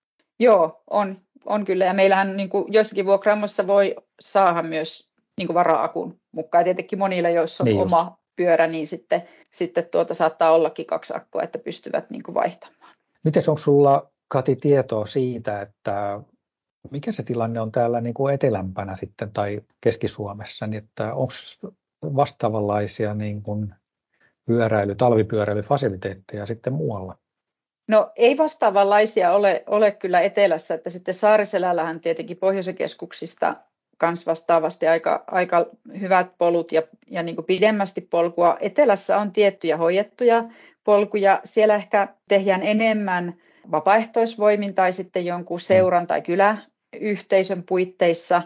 B: Joo, on, on kyllä. Ja meillähän niin kuin joissakin vuokraamossa voi saada myös niin kuin vara-akun mukaan. Ja tietenkin monilla, joissa on niin oma just. pyörä, niin sitten, sitten tuota saattaa ollakin kaksi akkua, että pystyvät niin kuin vaihtamaan.
A: Miten onko sulla, Kati, tietoa siitä, että mikä se tilanne on täällä niin kuin etelämpänä sitten tai Keski-Suomessa, niin että onko vastaavanlaisia niin kuin pyöräily, talvipyöräilyfasiliteetteja sitten muualla?
B: No ei vastaavanlaisia ole, ole kyllä etelässä, että sitten Saariselällähän tietenkin pohjoisen keskuksista kans vastaavasti aika, aika hyvät polut ja, ja niin kuin pidemmästi polkua. Etelässä on tiettyjä hoidettuja polkuja, siellä ehkä tehdään enemmän vapaaehtoisvoimin tai sitten jonkun seuran tai kyläyhteisön puitteissa,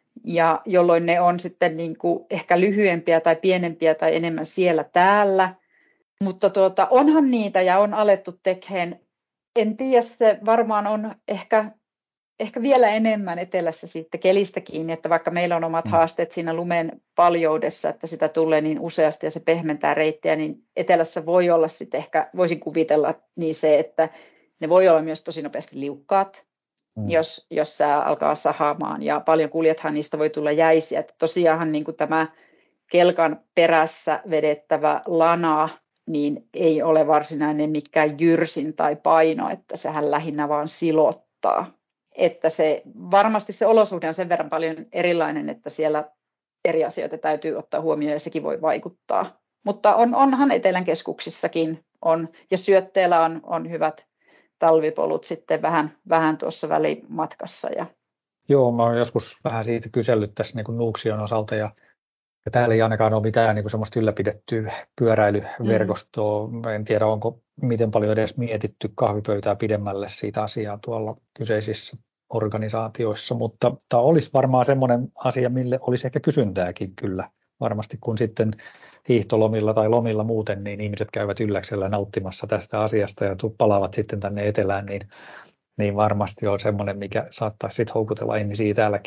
B: ja jolloin ne on sitten niin kuin ehkä lyhyempiä tai pienempiä tai enemmän siellä täällä. Mutta tuota, onhan niitä ja on alettu tekemään. En tiedä, se varmaan on ehkä, ehkä vielä enemmän etelässä sitten kelistä kiinni, että vaikka meillä on omat haasteet siinä lumen paljoudessa, että sitä tulee niin useasti ja se pehmentää reittejä, niin etelässä voi olla sitten ehkä, voisin kuvitella niin se, että ne voi olla myös tosi nopeasti liukkaat, mm. jos, jos sää alkaa sahaamaan, ja paljon kuljethan niistä voi tulla jäisiä. Että tosiaanhan niin kuin tämä kelkan perässä vedettävä lana, niin ei ole varsinainen mikään jyrsin tai paino, että sehän lähinnä vaan silottaa. Että se, varmasti se olosuhde on sen verran paljon erilainen, että siellä eri asioita täytyy ottaa huomioon ja sekin voi vaikuttaa. Mutta on, onhan etelän keskuksissakin on, ja syötteellä on, on hyvät talvipolut sitten vähän, vähän tuossa välimatkassa. Ja...
A: Joo, mä oon joskus vähän siitä kysellyt tässä niin kuin Nuuksion osalta, ja, ja täällä ei ainakaan ole mitään niin kuin semmoista ylläpidettyä pyöräilyverkostoa. Mm. En tiedä, onko miten paljon edes mietitty kahvipöytää pidemmälle siitä asiaa tuolla kyseisissä organisaatioissa, mutta tämä olisi varmaan semmoinen asia, mille olisi ehkä kysyntääkin kyllä. Varmasti kun sitten hiihtolomilla tai lomilla muuten, niin ihmiset käyvät Ylläksellä nauttimassa tästä asiasta ja palaavat sitten tänne etelään, niin, niin varmasti on semmoinen, mikä saattaisi sitten houkutella ihmisiä täälläkin.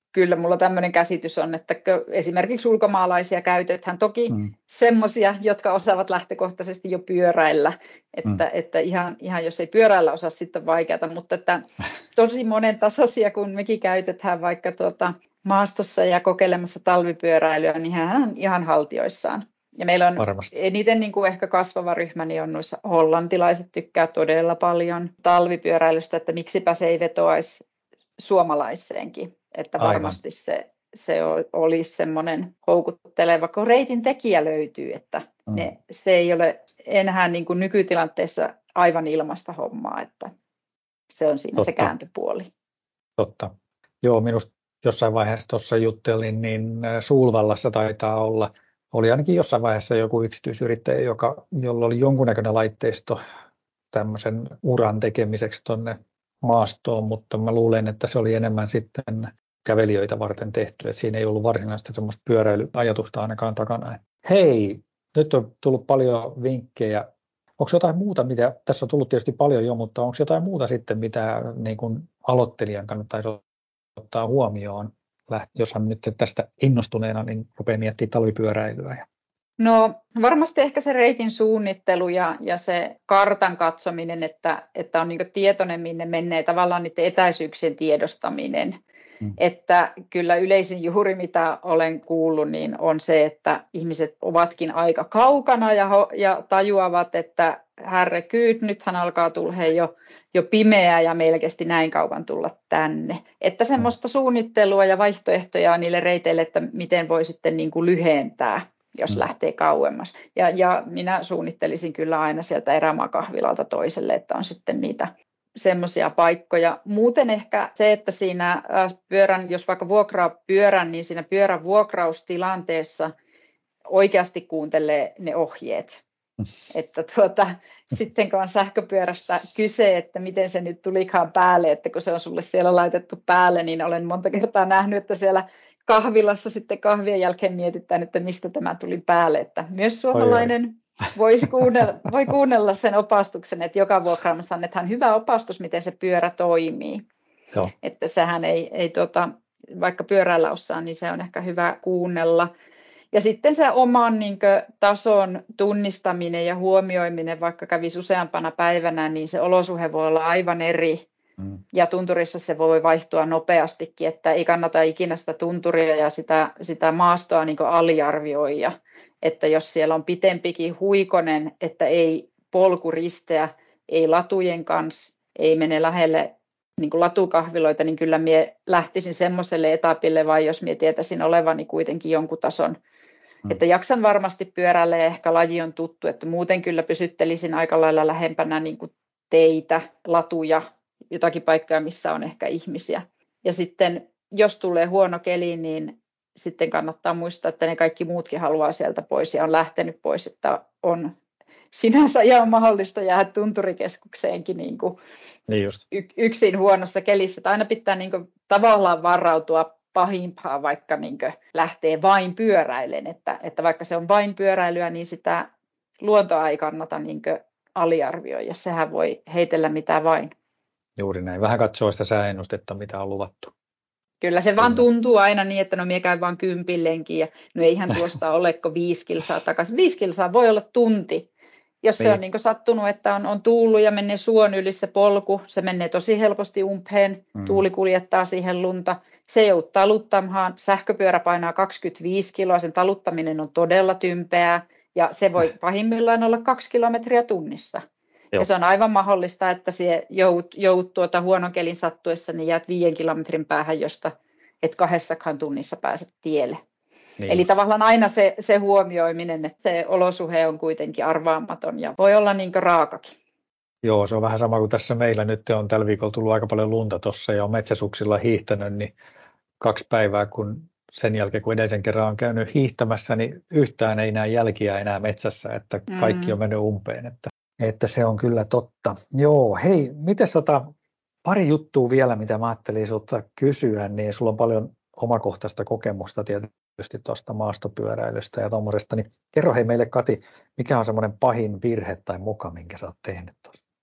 B: kyllä mulla tämmöinen käsitys on, että esimerkiksi ulkomaalaisia käytetään toki mm. semmoisia, jotka osaavat lähtökohtaisesti jo pyöräillä, että, mm. että ihan, ihan jos ei pyöräillä osaa, sitten on vaikeata, mutta että tosi monen tasoisia, kun mekin käytetään vaikka tuota maastossa ja kokeilemassa talvipyöräilyä, niin hän on ihan haltioissaan. Ja meillä on varmasti eniten niin kuin ehkä kasvava ryhmä, niin on noissa hollantilaiset tykkää todella paljon talvipyöräilystä, että miksipä se ei vetoaisi suomalaiseenkin, että varmasti Aivan. se, se olisi semmoinen houkutteleva, kun reitin tekijä löytyy, että mm. ne, se ei ole enää niin kuin nykytilanteessa aivan ilmasta hommaa, että se on siinä Totta. se kääntöpuoli.
A: Totta. Joo, minusta jossain vaiheessa tuossa juttelin, niin Sulvallassa taitaa olla, oli ainakin jossain vaiheessa joku yksityisyrittäjä, joka, jolla oli jonkunnäköinen laitteisto tämmöisen uran tekemiseksi tuonne maastoon, mutta mä luulen, että se oli enemmän sitten kävelijöitä varten tehty, että siinä ei ollut varsinaista semmoista pyöräilyajatusta ainakaan takana. Hei, nyt on tullut paljon vinkkejä. Onko jotain muuta, mitä, tässä on tullut tietysti paljon jo, mutta onko jotain muuta sitten, mitä niin kuin aloittelijan kannattaisi ottaa huomioon, jos hän nyt tästä innostuneena niin rupeaa miettimään talvipyöräilyä?
B: No varmasti ehkä se reitin suunnittelu ja, ja se kartan katsominen, että, että on niin kuin tietoinen, minne menee, tavallaan niiden etäisyyksien tiedostaminen. Hmm. Että kyllä yleisin juuri, mitä olen kuullut, niin on se, että ihmiset ovatkin aika kaukana ja, ja tajuavat, että herrekyyt, nythän alkaa tulla jo, jo pimeää ja melkeästi näin kauan tulla tänne. Että semmoista hmm. suunnittelua ja vaihtoehtoja niille reiteille, että miten voi sitten niin kuin lyhentää, jos hmm. lähtee kauemmas. Ja, ja minä suunnittelisin kyllä aina sieltä erämaakahvilalta toiselle, että on sitten niitä semmoisia paikkoja. Muuten ehkä se, että siinä pyörän, jos vaikka vuokraa pyörän, niin siinä pyörän vuokraustilanteessa oikeasti kuuntelee ne ohjeet. Että tuota, sitten kun on sähköpyörästä kyse, että miten se nyt tulikaan päälle, että kun se on sulle siellä laitettu päälle, niin olen monta kertaa nähnyt, että siellä kahvilassa sitten kahvien jälkeen mietitään, että mistä tämä tuli päälle. Että myös suomalainen voisi kuunnella, voi kuunnella sen opastuksen, että joka vuokraamassa annetaan hyvä opastus, miten se pyörä toimii. Joo. Että sehän ei, ei tuota, vaikka pyöräillä osaa, niin se on ehkä hyvä kuunnella. Ja sitten se oman niin kuin, tason tunnistaminen ja huomioiminen, vaikka kävisi useampana päivänä, niin se olosuhde voi olla aivan eri. Mm. Ja tunturissa se voi vaihtua nopeastikin, että ei kannata ikinä sitä tunturia ja sitä, sitä maastoa niin kuin aliarvioida. Että jos siellä on pitempikin huikonen, että ei polku risteä, ei latujen kanssa, ei mene lähelle niin kuin latukahviloita, niin kyllä minä lähtisin semmoiselle etapille, vai jos minä tietäisin olevani kuitenkin jonkun tason. Mm. Että jaksan varmasti pyörällä ja ehkä laji on tuttu, että muuten kyllä pysyttelisin aika lailla lähempänä niin kuin teitä, latuja, jotakin paikkaa, missä on ehkä ihmisiä. Ja sitten jos tulee huono keli, niin sitten kannattaa muistaa, että ne kaikki muutkin haluaa sieltä pois ja on lähtenyt pois, että on sinänsä ihan mahdollista jäädä tunturikeskukseenkin niin kuin niin just. yksin huonossa kelissä. Että aina pitää niin kuin tavallaan varautua pahimpaa, vaikka niin kuin lähtee vain pyöräilen. Että, että vaikka se on vain pyöräilyä, niin sitä luontoa ei kannata niin kuin aliarvioida. Sehän voi heitellä mitä vain.
A: Juuri näin. Vähän katsoo sitä sääennustetta, mitä on luvattu.
B: Kyllä se vaan tuntuu aina niin, että no minä käyn vaan kympillenkin ja no eihän tuosta ole kuin viisi kilsaa takaisin. Viisi kilsaa voi olla tunti. Jos se niin. on niin kuin sattunut, että on, on tuullut ja menee suon yli se polku, se menee tosi helposti umpeen, mm. tuuli kuljettaa siihen lunta. Se joutuu taluttamaan, sähköpyörä painaa kaksikymmentäviisi kiloa, sen taluttaminen on todella tympeää ja se voi pahimmillaan olla kaksi kilometriä tunnissa. Joo. Ja se on aivan mahdollista, että se joudut, joudut tuota huonon kelin sattuessa, niin jäät viiden kilometrin päähän, josta et kahdessakaan tunnissa pääset tielle. Niin. Eli tavallaan aina se, se huomioiminen, että se olosuhe on kuitenkin arvaamaton ja voi olla niin kuin raakakin.
A: Joo, se on vähän sama kuin tässä meillä. Nyt on tällä viikolla tullut aika paljon lunta tuossa ja on metsäsuksilla hiihtänyt, niin kaksi päivää, kun sen jälkeen, kun edellisen kerran on käynyt hiihtämässä, niin yhtään ei näe jälkiä enää metsässä, että kaikki mm. on mennyt umpeen. Että Että se on kyllä totta. Joo, hei, mites tota, pari juttua vielä, mitä mä ajattelin sulta kysyä, niin sulla on paljon omakohtaista kokemusta tietysti tuosta maastopyöräilystä ja tuommoisesta, niin kerro hei meille Kati, mikä on semmoinen pahin virhe tai moka, minkä sä oot tehnyt tuossa?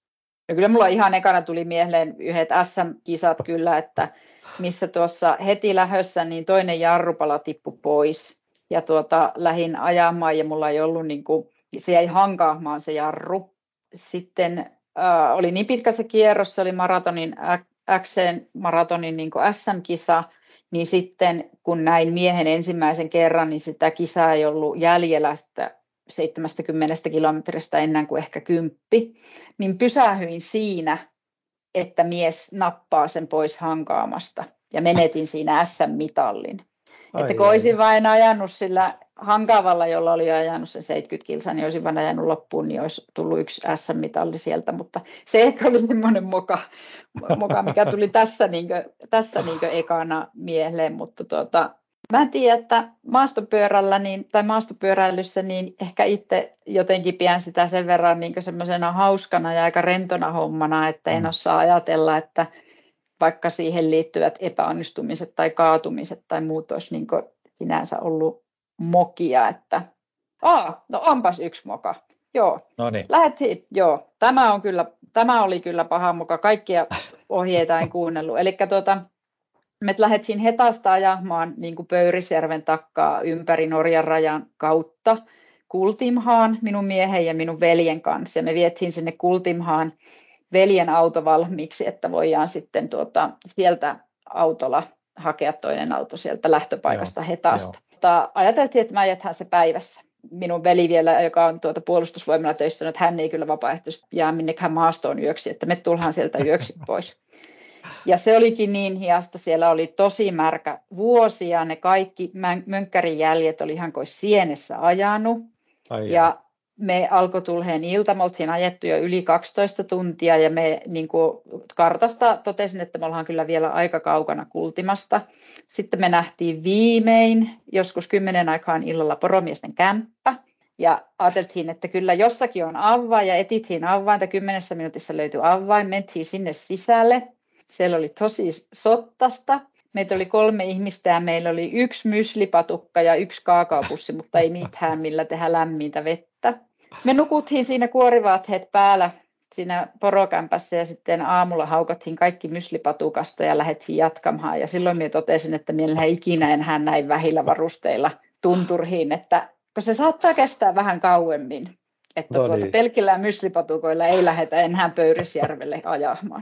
B: Ja kyllä mulla ihan ekana tuli mieleen yhdet äs äm-kisat kyllä, että missä tuossa heti lähössä niin toinen jarrupala tippui pois. Ja tuota, lähdin ajamaan ja mulla ei ollut, niin kuin, se jäi hankaamaan se jarru. Sitten äh, oli niin pitkä se kierros, se oli maratonin, X C-maratonin niin kuin äs äm-kisa. Niin sitten kun näin miehen ensimmäisen kerran, niin sitä kisaa ei ollut jäljellä sitä seitsemänkymmentä kilometristä ennen kuin ehkä kymppi, niin pysähyin siinä, että mies nappaa sen pois hankaamasta ja menetin siinä äs äm-mitallin. Ai että kun olisin vain ajanut sillä hankaavalla, jolla oli ajanut sen seitsemänkymmentä kilsaa, niin olisin vain ajanut loppuun, niin olisi tullut yksi äs äm-mitalli sieltä, mutta se ehkä oli semmoinen moka, moka mikä tuli tässä, niin kuin, tässä niin kuin ekana mieleen, mutta tuota, mä en tiedä, että maastopyörällä niin, tai maastopyöräilyssä niin ehkä itse jotenkin pidän sitä sen verran niin semmoisena hauskana ja aika rentona hommana, että en osaa ajatella, että vaikka siihen liittyvät epäonnistumiset tai kaatumiset tai muut olisi niin sinänsä ollut mokia, että aa, no onpas yksi moka. Joo, lähdettiin, joo, tämä, on kyllä, tämä oli kyllä paha moka, kaikkia ohjeita en kuunnellut, eli tuota, me lähdettiin Hetasta ajamaan niin kuin Pöyrisjärven takkaa ympäri Norjan rajan kautta Kultimhaan minun miehen ja minun veljen kanssa. Ja me vietiin sinne Kultimhaan veljen auto valmiiksi, että voidaan sitten tuota, sieltä autolla hakea toinen auto sieltä lähtöpaikasta Joo, Hetasta. Mutta ajateltiin, että me ajetaan se päivässä. Minun veli vielä, joka on tuota puolustusvoimalla töissä, sanoi, että hän ei kyllä vapaaehtoisesti jää minnekään maastoon yöksi, että me tullaan sieltä yöksi pois. Ja se olikin niin hiasta, siellä oli tosi märkä vuosi ja ne kaikki mönkkärin jäljet oli ihan kuin sienessä ajanut. Ai ja ai. Me alkoi tulheen ilta, me oltiin ajettu jo yli kaksitoista tuntia ja me niin kuin kartasta totesin, että me ollaan kyllä vielä aika kaukana Kultimasta. Sitten me nähtiin viimein joskus kymmenen aikaan illalla poromiesten kämppä. Ja ajateltiin, että kyllä jossakin on avain ja etittiin avainta, kymmenessä minuutissa löytyi avain, mentiin sinne sisälle. Siellä oli tosi sottasta. Meitä oli kolme ihmistä ja meillä oli yksi myslipatukka ja yksi kaakaopussi, mutta ei mitään millä tehdä lämmintä vettä. Me nukuttiin siinä kuorivaatteet päällä siinä porokämpässä ja sitten aamulla haukattiin kaikki myslipatukasta ja lähdettiin jatkamaan. Ja silloin minä totesin, että minä en ikinä enää näin vähillä varusteilla tunturiin, että kun se saattaa kestää vähän kauemmin. Että no niin. Tuota, pelkillä myslipatukoilla ei lähdetä enää Pöyrisjärvelle ajamaan.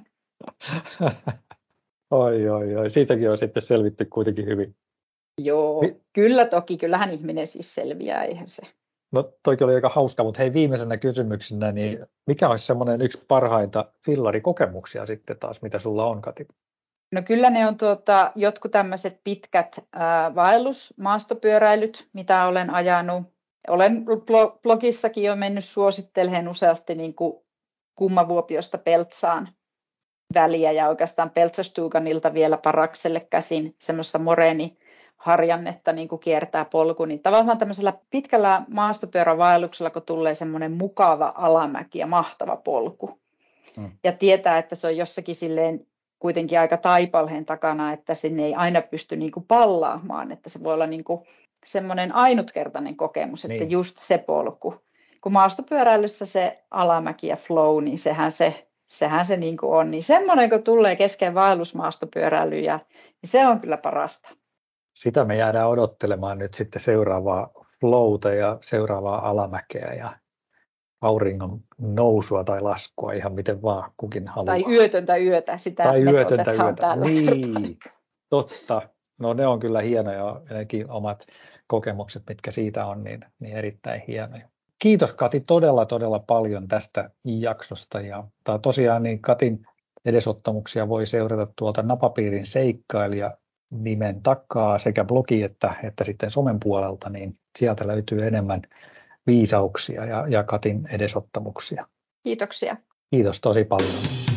A: Oi, oi, oi. Siitäkin on sitten selvitty kuitenkin hyvin.
B: Joo, Mi- kyllä toki. Kyllähän ihminen siis selviää, eihän se.
A: No toikin oli aika hauska, mutta hei viimeisenä kysymyksenä, niin mikä olisi semmoinen yksi parhaita fillarikokemuksia sitten taas, mitä sulla on, Kati?
B: No kyllä ne on tuota, jotkut tämmöiset pitkät ää, vaellusmaastopyöräilyt, mitä olen ajanut. Olen blogissakin jo mennyt suosittelemaan useasti niin kuin Kummavuopiosta Peltsaan väliä ja oikeastaan Peltsastuganilta vielä Parakselle käsin semmoista moreeniharjannetta niin kuin kiertää polku. Niin tavallaan tämmöisellä pitkällä maastopyörävaelluksella, kun tulee semmoinen mukava alamäki ja mahtava polku. Hmm. Ja tietää, että se on jossakin silleen kuitenkin aika taipalheen takana, että sinne ei aina pysty niin kuin pallaamaan, että se voi olla niin kuin semmoinen ainutkertainen kokemus, että niin. Just se polku. Kun maastopyöräilyssä se alamäki ja flow, niin sehän se, sehän se niin kuin on. Niin semmoinen, kun tulee kesken vaellusmaastopyöräilyjä, niin se on kyllä parasta.
A: Sitä me jäädään odottelemaan nyt sitten seuraavaa flowta ja seuraavaa alamäkeä ja auringon nousua tai laskua, ihan miten vaan kukin haluaa.
B: Tai yötöntä yötä, sitä
A: tai
B: me
A: yötöntä yötä.
B: Täällä.
A: Niin, totta. No ne on kyllä hienoja, nekin omat kokemukset, mitkä siitä on, niin, niin erittäin hienoja. Kiitos Kati todella, todella paljon tästä jaksosta. Ja tosiaan niin Katin edesottamuksia voi seurata tuolta Napapiirin seikkailija nimen takaa sekä blogi että, että sitten somen puolelta, niin sieltä löytyy enemmän viisauksia ja, ja Katin edesottamuksia.
B: Kiitoksia.
A: Kiitos tosi paljon.